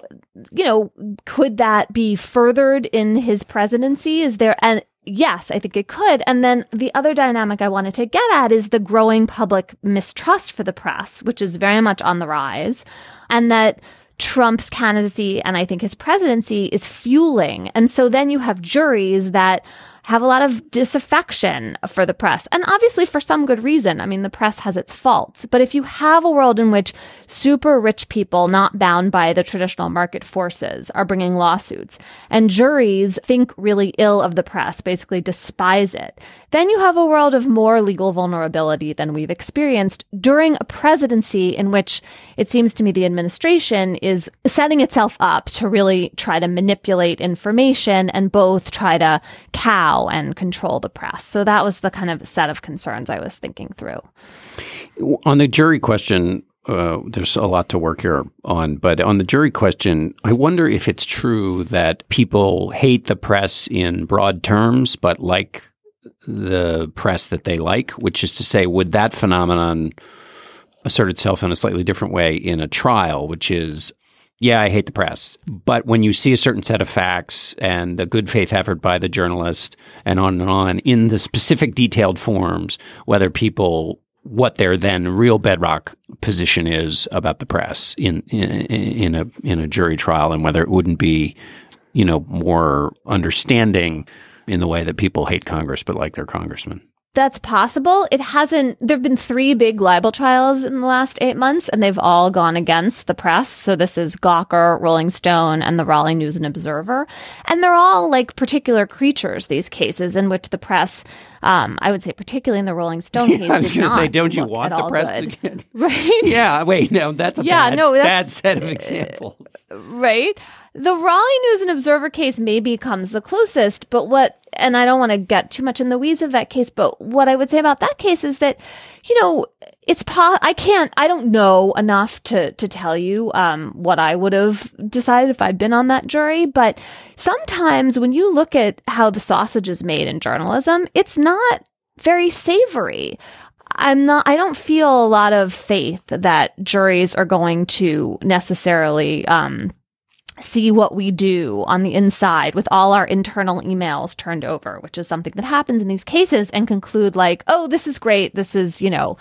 could that be furthered in his presidency? Is there, and yes, I think it could. And then the other dynamic I wanted to get at is the growing public mistrust for the press, which is very much on the rise, and that Trump's candidacy and I think his presidency is fueling. And so then you have juries that have a lot of disaffection for the press, and obviously for some good reason. I mean, the press has its faults. But if you have a world in which super rich people not bound by the traditional market forces are bringing lawsuits, and juries think really ill of the press, basically despise it, then you have a world of more legal vulnerability than we've experienced during a presidency in which it seems to me the administration is setting itself up to really try to manipulate information and both try to cow and control the press. So that was the kind of set of concerns I was thinking through. On the jury question, there's a lot to work here on, but on the jury question, I wonder if it's true that people hate the press in broad terms, but like the press that they like, which is to say, would that phenomenon assert itself in a slightly different way in a trial, which is, yeah, I hate the press. But when you see a certain set of facts and the good faith effort by the journalist and on in the specific detailed forms, whether people, what their then real bedrock position is about the press in a jury trial, and whether it wouldn't be, more understanding in the way that people hate Congress but like their congressman. That's possible. There have been 3 big libel trials in the last 8 months, and they've all gone against the press. So this is Gawker, Rolling Stone, and the Raleigh News and Observer. And they're all like particular creatures, these cases in which the press, I would say particularly in the Rolling Stone case, I was going to say, don't you want the press to get... Right? Yeah, wait, no, that's a bad set of examples. Right? The Raleigh News and Observer case maybe comes the closest, but and I don't want to get too much in the weeds of that case, but what I would say about that case is that, I don't know enough to tell you what I would have decided if I'd been on that jury, but sometimes when you look at how the sausage is made in journalism, it's not very savory. I don't feel a lot of faith that juries are going to necessarily see what we do on the inside with all our internal emails turned over, which is something that happens in these cases, and conclude like, oh, this is great. This is,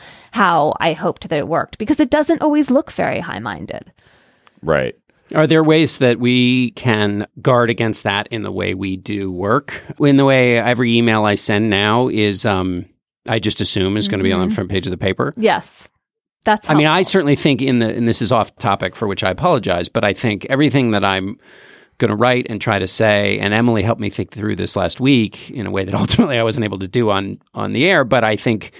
how I hoped that it worked, because it doesn't always look very high-minded. Right. Are there ways that we can guard against that in the way we do work? In the way every email I send now is, I just assume is going to be on the front page of the paper? Yes. That's helpful. I mean, I certainly think and this is off topic, for which I apologize, but I think everything that I'm going to write and try to say, and Emily helped me think through this last week in a way that ultimately I wasn't able to do on the air, but I think,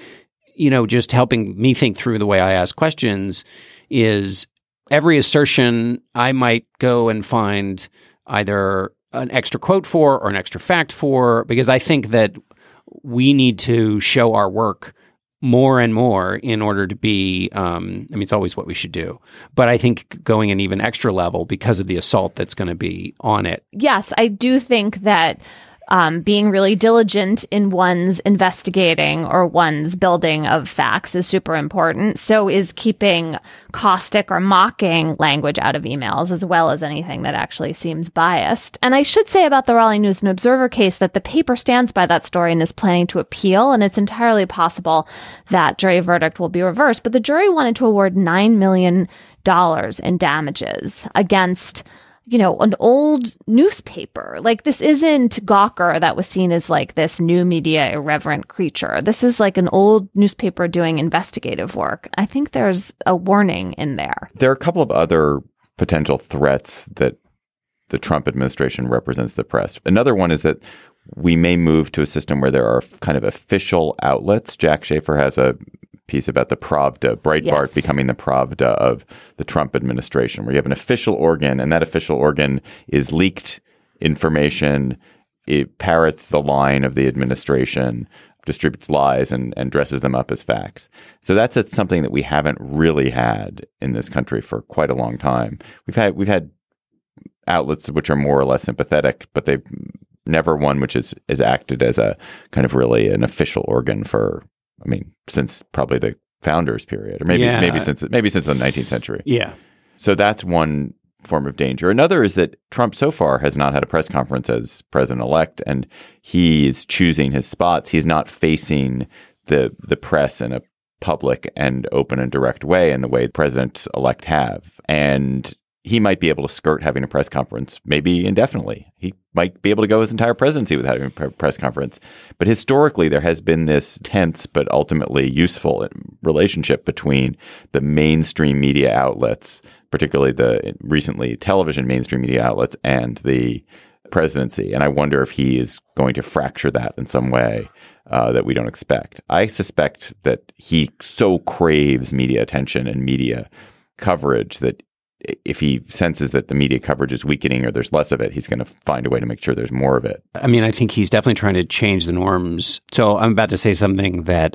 just helping me think through the way I ask questions is every assertion I might go and find either an extra quote for or an extra fact for, because I think that we need to show our work more and more in order to be, it's always what we should do. But I think going an even extra level because of the assault that's going to be on it. Yes, I do think that being really diligent in one's investigating or one's building of facts is super important. So is keeping caustic or mocking language out of emails, as well as anything that actually seems biased. And I should say about the Raleigh News and Observer case that the paper stands by that story and is planning to appeal. And it's entirely possible that jury verdict will be reversed. But the jury wanted to award $9 million in damages against an old newspaper. Like, this isn't Gawker that was seen as like this new media irreverent creature. This is like an old newspaper doing investigative work. I think there's a warning in there. There are a couple of other potential threats that the Trump administration represents to the press. Another one is that we may move to a system where there are kind of official outlets. Jack Schaefer has a piece about the Pravda, Breitbart becoming the Pravda of the Trump administration, where you have an official organ, and that official organ is leaked information. It parrots the line of the administration, distributes lies, and dresses them up as facts. So that's something that we haven't really had in this country for quite a long time. We've had outlets which are more or less sympathetic, but they've never one which is acted as a kind of really an official organ for, since probably the founders period, or maybe since the 19th century. Yeah. So that's one form of danger. Another is that Trump so far has not had a press conference as president-elect, and he is choosing his spots. He's not facing the press in a public and open and direct way in the way presidents-elect have. And he might be able to skirt having a press conference, maybe indefinitely. He might be able to go his entire presidency without having a press conference. But historically, there has been this tense but ultimately useful relationship between the mainstream media outlets, particularly the recently television mainstream media outlets, and the presidency. And I wonder if he is going to fracture that in some way that we don't expect. I suspect that he so craves media attention and media coverage that if he senses that the media coverage is weakening or there's less of it, he's going to find a way to make sure there's more of it. I think he's definitely trying to change the norms. So I'm about to say something that,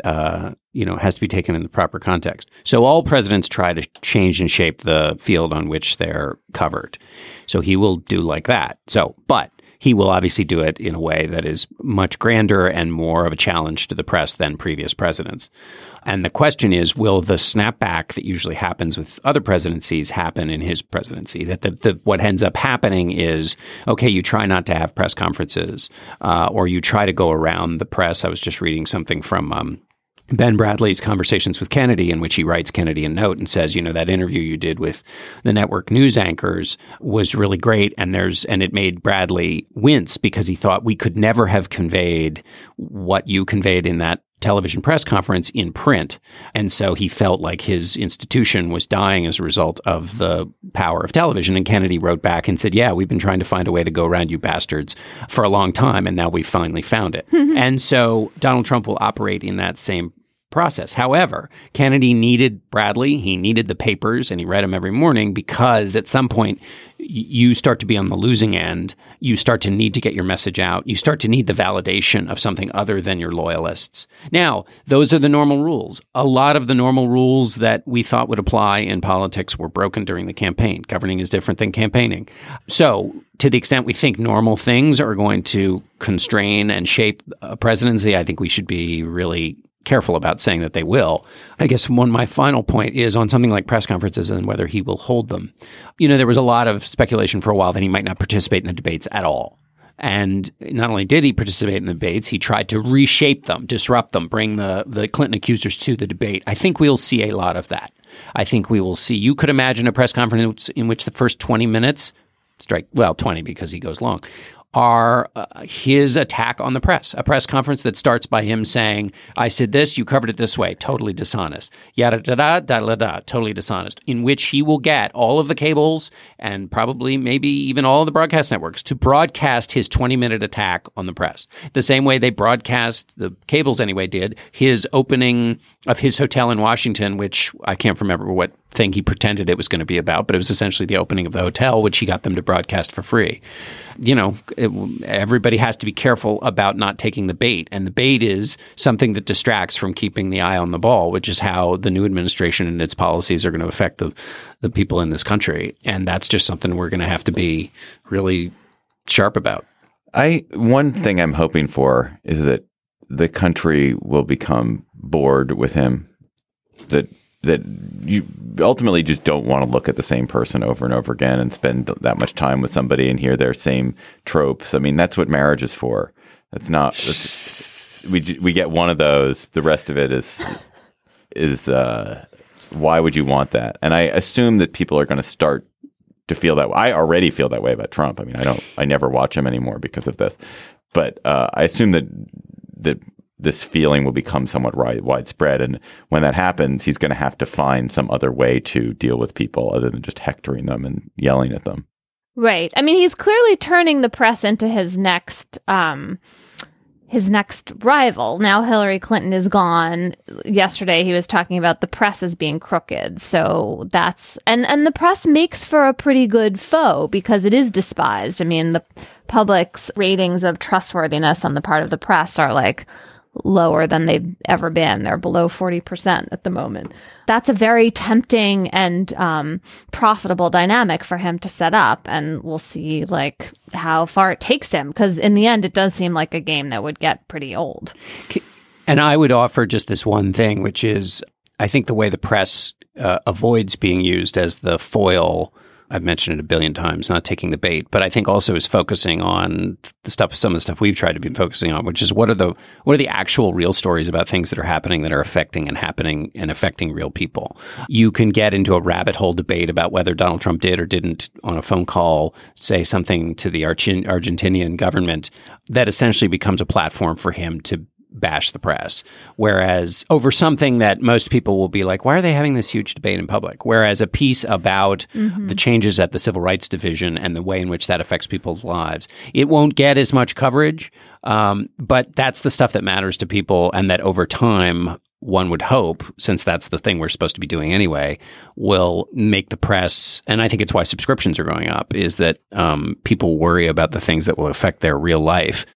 has to be taken in the proper context. So all presidents try to change and shape the field on which they're covered. So he will do like that. But he will obviously do it in a way that is much grander and more of a challenge to the press than previous presidents. And the question is, will the snapback that usually happens with other presidencies happen in his presidency? That what ends up happening is, okay, you try not to have press conferences, or you try to go around the press. I was just reading something from Ben Bradley's Conversations with Kennedy, in which he writes Kennedy a note and says, that interview you did with the network news anchors was really great. And it made Bradley wince because he thought we could never have conveyed what you conveyed in that television press conference in print. And so he felt like his institution was dying as a result of the power of television. And Kennedy wrote back and said, yeah, we've been trying to find a way to go around you bastards for a long time. And now we finally found it. And so Donald Trump will operate in that same process. However, Kennedy needed Bradley, he needed the papers, and he read them every morning because at some point you start to be on the losing end. You start to need to get your message out. You start to need the validation of something other than your loyalists. Now, those are the normal rules. A lot of the normal rules that we thought would apply in politics were broken during the campaign. Governing is different than campaigning. So to the extent we think normal things are going to constrain and shape a presidency, I think we should be really careful about saying that they will. I guess my final point is on something like press conferences and whether he will hold them. There was a lot of speculation for a while that he might not participate in the debates at all. And not only did he participate in the debates, he tried to reshape them, disrupt them, bring the Clinton accusers to the debate. I think we'll see a lot of that. I think we will see. You could imagine a press conference in which the first 20 minutes, 20 because he goes long, are his attack on the press. A press conference that starts by him saying, I said this, you covered it this way, totally dishonest. Yada da da da da da, totally dishonest. In which he will get all of the cables and probably maybe even all of the broadcast networks to broadcast his 20-minute attack on the press. The same way they broadcast, the cables anyway did, his opening of his hotel in Washington, which I can't remember what thing he pretended it was going to be about, but it was essentially the opening of the hotel, which he got them to broadcast for free. Everybody has to be careful about not taking the bait. And the bait is something that distracts from keeping the eye on the ball, which is how the new administration and its policies are going to affect the people in this country. And that's just something we're going to have to be really sharp about. One thing I'm hoping for is that the country will become bored with him, that you ultimately just don't want to look at the same person over and over again and spend that much time with somebody and hear their same tropes. I mean, that's what marriage is for. We get one of those. The rest of it is why would you want that? And I assume that people are going to start to feel that way. I already feel that way about Trump. I mean, I never watch him anymore because of this. But I assume that this feeling will become somewhat widespread. And when that happens, he's going to have to find some other way to deal with people other than just hectoring them and yelling at them. Right. I mean, he's clearly turning the press into his next rival. Now Hillary Clinton is gone. Yesterday, he was talking about the press as being crooked. So that's and the press makes for a pretty good foe because it is despised. I mean, the public's ratings of trustworthiness on the part of the press are lower than they've ever been. They're below 40% at the moment. That's a very tempting and profitable dynamic for him to set up. And we'll see how far it takes him. Because in the end, it does seem like a game that would get pretty old. And I would offer just this one thing, which is I think the way the press avoids being used as the foil, I've mentioned it a billion times, not taking the bait, but I think also is focusing on some of the stuff we've tried to be focusing on, which is what are the actual real stories about things that are happening that are affecting real people. You can get into a rabbit hole debate about whether Donald Trump did or didn't on a phone call say something to the Argentinian government that essentially becomes a platform for him to bash the press. Whereas over something that most people will be like, why are they having this huge debate in public? Whereas a piece about the changes at the Civil Rights Division and the way in which that affects people's lives, it won't get as much coverage. But that's the stuff that matters to people, and that over time, one would hope, since that's the thing we're supposed to be doing anyway, will make the press, and I think it's why subscriptions are going up, is that people worry about the things that will affect their real life.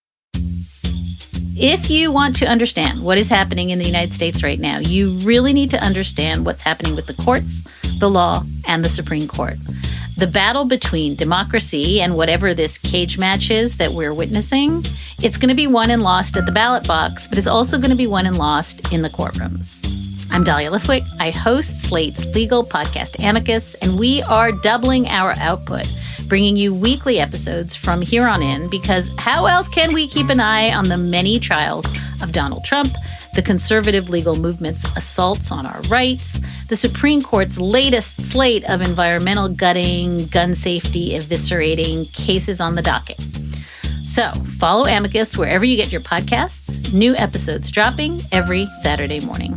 If you want to understand what is happening in the United States right now, you really need to understand what's happening with the courts, the law, and the Supreme Court. The battle between democracy and whatever this cage match is that we're witnessing, it's going to be won and lost at the ballot box, but it's also going to be won and lost in the courtrooms. I'm Dahlia Lithwick. I host Slate's legal podcast Amicus, and we are doubling our output, bringing you weekly episodes from here on in, because how else can we keep an eye on the many trials of Donald Trump, the conservative legal movement's assaults on our rights, the Supreme Court's latest slate of environmental gutting, gun safety eviscerating cases on the docket. So follow Amicus wherever you get your podcasts. New episodes dropping every Saturday morning.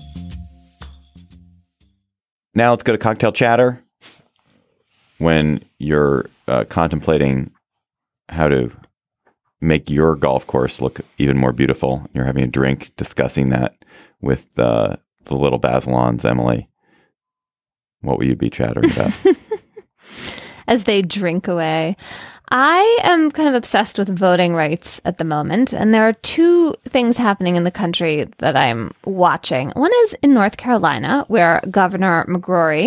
Now let's go to Cocktail Chatter. When you're contemplating how to make your golf course look even more beautiful, you're having a drink, discussing that with the little Basilons, Emily, what will you be chattering about? As they drink away. I am kind of obsessed with voting rights at the moment, and there are two things happening in the country that I'm watching. One is in North Carolina, where Governor McGrory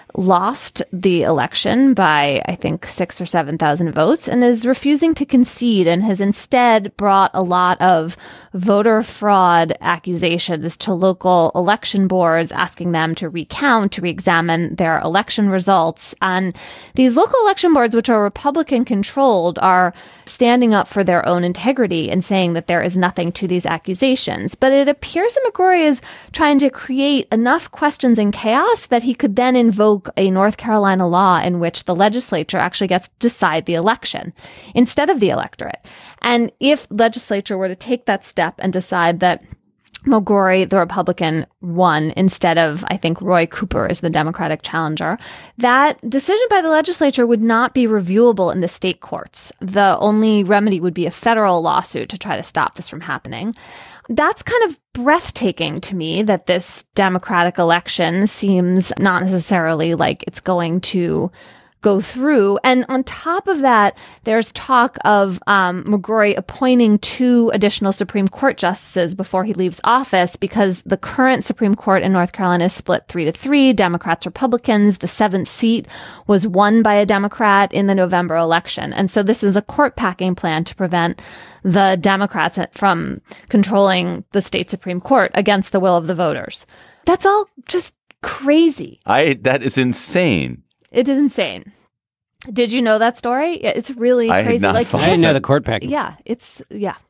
lost the election by, I think, 6,000 or 7,000 votes and is refusing to concede and has instead brought a lot of voter fraud accusations to local election boards, asking them to recount, to re-examine their election results. And these local election boards, which are Republican controlled, are standing up for their own integrity and saying that there is nothing to these accusations. But it appears that McGrory is trying to create enough questions and chaos that he could then invoke a North Carolina law in which the legislature actually gets to decide the election instead of the electorate. And if legislature were to take that step and decide that McGrory, the Republican, won instead of, I think, Roy Cooper is the Democratic challenger, that decision by the legislature would not be reviewable in the state courts. The only remedy would be a federal lawsuit to try to stop this from happening. That's kind of breathtaking to me that this Democratic election seems not necessarily like it's going to go through. And on top of that, there's talk of McGrory appointing 2 additional Supreme Court justices before he leaves office because the current Supreme Court in North Carolina is split 3-3, Democrats, Republicans. The 7th seat was won by a Democrat in the November election. And so this is a court packing plan to prevent the Democrats from controlling the state Supreme Court against the will of the voters. That's all just crazy. That is insane. It is insane. Did you know that story? It's really crazy. I didn't know the court packing. Yeah, it's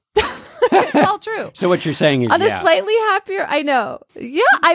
all true. So what you're saying is, on a slightly happier, I know. Yeah, I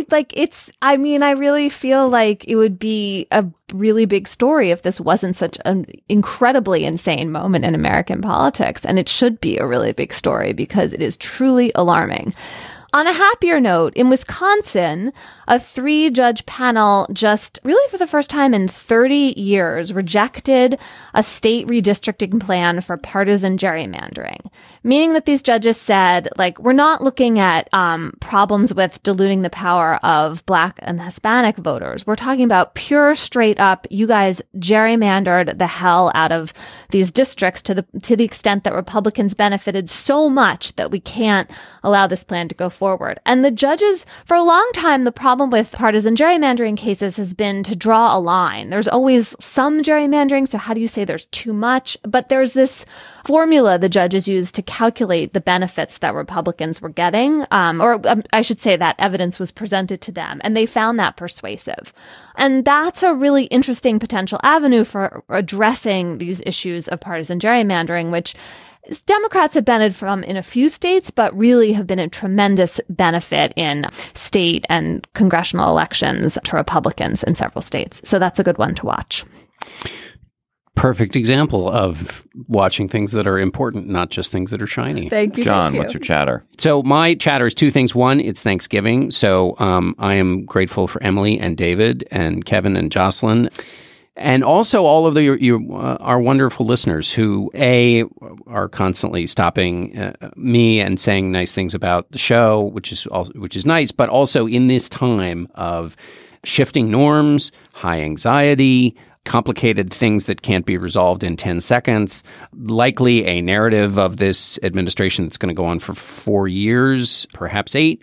really feel like it would be a really big story if this wasn't such an incredibly insane moment in American politics. And it should be a really big story because it is truly alarming. On a happier note, in Wisconsin, a 3-judge panel just really for the first time in 30 years rejected a state redistricting plan for partisan gerrymandering, meaning that these judges said, like, we're not looking at problems with diluting the power of Black and Hispanic voters. We're talking about pure, straight up, you guys gerrymandered the hell out of these districts to the extent that Republicans benefited so much that we can't allow this plan to go forward. And the judges, for a long time, the problem with partisan gerrymandering cases has been to draw a line. There's always some gerrymandering, so how do you say there's too much? But there's this formula the judges use to calculate the benefits that Republicans were getting, I should say that evidence was presented to them, and they found that persuasive. And that's a really interesting potential avenue for addressing these issues of partisan gerrymandering, which Democrats have benefited from in a few states, but really have been a tremendous benefit in state and congressional elections to Republicans in several states. So that's a good one to watch. Perfect example of watching things that are important, not just things that are shiny. Thank you. John, what's your chatter? So my chatter is 2 things. One, it's Thanksgiving. So I am grateful for Emily and David and Kevin and Jocelyn. And also all of our wonderful listeners who, A, are constantly stopping me and saying nice things about the show, which is nice, but also in this time of shifting norms, high anxiety, complicated things that can't be resolved in 10 seconds, likely at of this administration that's going to go on for 4 years, perhaps 8.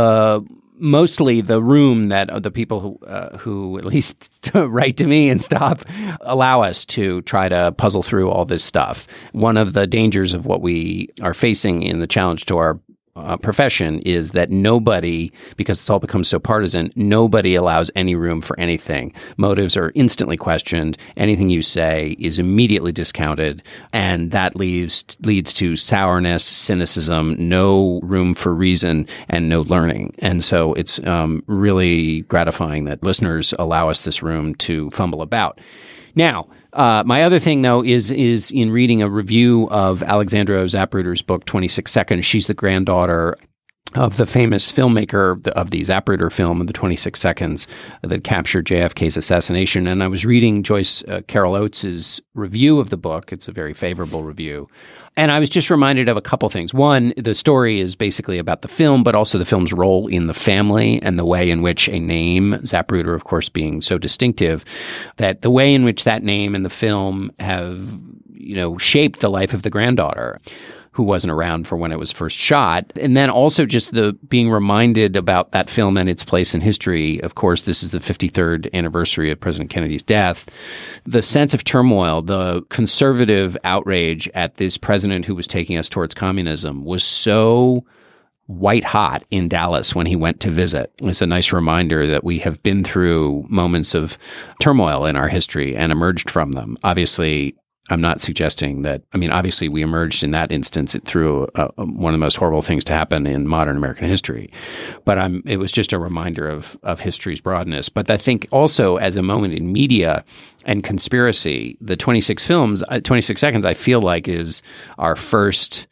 Mostly the room that the people who at least write to me and stuff allow us to try to puzzle through all this stuff. One of the dangers of what we are facing in the challenge to our profession is that nobody, because it's all become so partisan, nobody allows any room for anything. Motives are instantly questioned. Anything you say is immediately discounted, and that leads to sourness, cynicism, no room for reason, and no learning. And so it's really gratifying that listeners allow us this room to fumble about. Now, my other thing, though, is in reading a review of Alexandra Zapruder's book, 26 Seconds. She's the granddaughter of the famous filmmaker of the Zapruder film of the 26 Seconds that captured JFK's assassination. And I was reading Joyce Carol Oates' review of the book. It's a very favorable review. And I was just reminded of a couple things. One, the story is basically about the film, but also the film's role in the family and the way in which a name, Zapruder, of course, being so distinctive, that the way in which that name and the film have, shaped the life of the granddaughter. who wasn't around for when it was first shot. And then also just the being reminded about that film and its place in history. Of course, this is the 53rd anniversary of President Kennedy's death. The sense of turmoil, the conservative outrage at this president who was taking us towards communism was so white hot in Dallas when he went to visit. It's a nice reminder that we have been through moments of turmoil in our history and emerged from them. Obviously, I'm not suggesting that, obviously we emerged in that instance through one of the most horrible things to happen in modern American history. But it was just a reminder of history's broadness. But I think also as a moment in media and conspiracy, the 26 seconds, I feel like is our first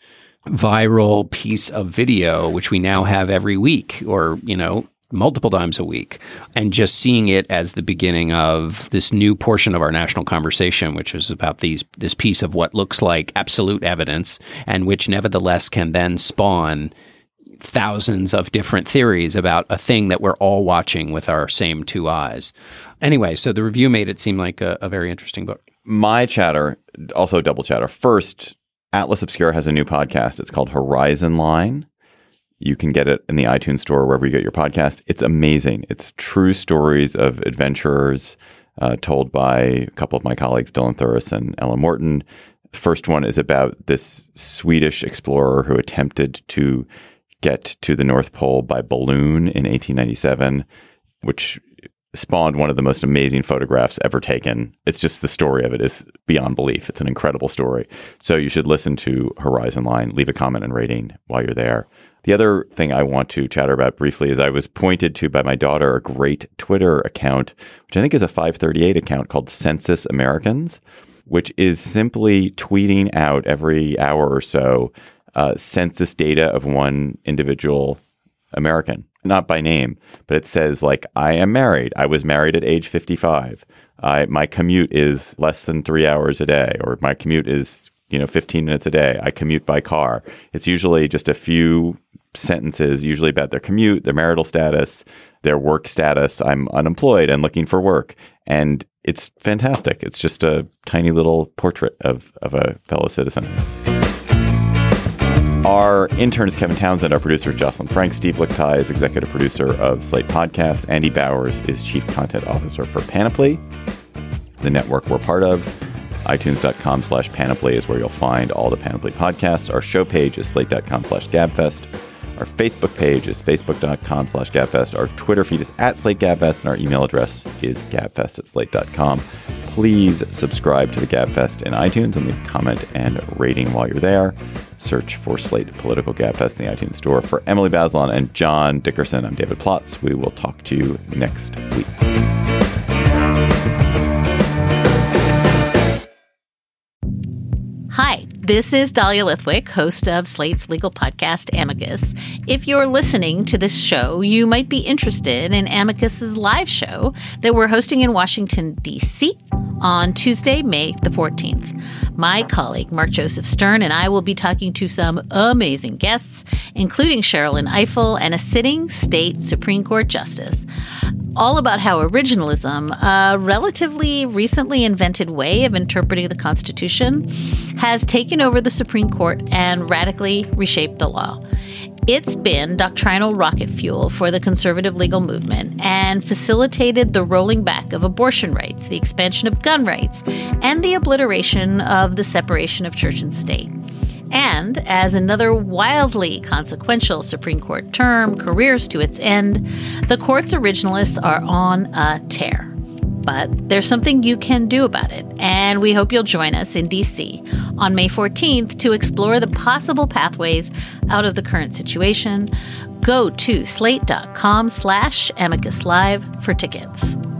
viral piece of video, which we now have every week or, multiple times a week, and just seeing it as the beginning of this new portion of our national conversation, which is about this piece of what looks like absolute evidence and which nevertheless can then spawn thousands of different theories about a thing that we're all watching with our same two eyes. Anyway, so the review made it seem like a very interesting book. My chatter, also double chatter. First, Atlas Obscura has a new podcast. It's called Horizon Line. You can get it in the iTunes store, wherever you get your podcast. It's amazing. It's true stories of adventurers told by a couple of my colleagues, Dylan Thuras and Ella Morton. First one is about this Swedish explorer who attempted to get to the North Pole by balloon in 1897, which spawned one of the most amazing photographs ever taken. It's just the story of it is beyond belief. It's an incredible story. So you should listen to Horizon Line. Leave a comment and rating while you're there. The other thing I want to chatter about briefly is I was pointed to by my daughter a great Twitter account, which I think is a 538 account called Census Americans, which is simply tweeting out every hour or so census data of one individual American. Not by name, but it says like, I am married. I was married at age 55. My commute is less than 3 hours a day, or my commute is 15 minutes a day. I commute by car. It's usually just a few sentences, usually about their commute, their marital status, their work status. I'm unemployed and looking for work. And it's fantastic. It's just a tiny little portrait of a fellow citizen. Our intern is Kevin Townsend. Our producer is Jocelyn Frank. Steve Lickteig is executive producer of Slate Podcasts. Andy Bowers is chief content officer for Panoply, the network we're part of. iTunes.com/Panoply is where you'll find all the Panoply podcasts. Our show page is slate.com/Gabfest. Our Facebook page is facebook.com/Gabfest. Our Twitter feed is @SlateGabfest, and our email address is gabfest@slate.com. Please subscribe to the Gabfest in iTunes and leave a comment and rating while you're there. Search for Slate Political Gabfest in the iTunes store. For Emily Bazelon and John Dickerson, I'm David Plotz. We will talk to you next week. Hi, this is Dahlia Lithwick, host of Slate's legal podcast, Amicus. If you're listening to this show, you might be interested in Amicus's live show that we're hosting in Washington, D.C. on Tuesday, May the 14th. My colleague, Mark Joseph Stern, and I will be talking to some amazing guests, including Sherrilyn Ifill and a sitting state Supreme Court justice, all about how originalism, a relatively recently invented way of interpreting the Constitution, has taken over the Supreme Court and radically reshaped the law. It's been doctrinal rocket fuel for the conservative legal movement and facilitated the rolling back of abortion rights, the expansion of gun rights, and the obliteration of the separation of church and state. And as another wildly consequential Supreme Court term careers to its end, the court's originalists are on a tear. But there's something you can do about it, and we hope you'll join us in D.C. on May 14th to explore the possible pathways out of the current situation. Go to slate.com/Amicus Live for tickets.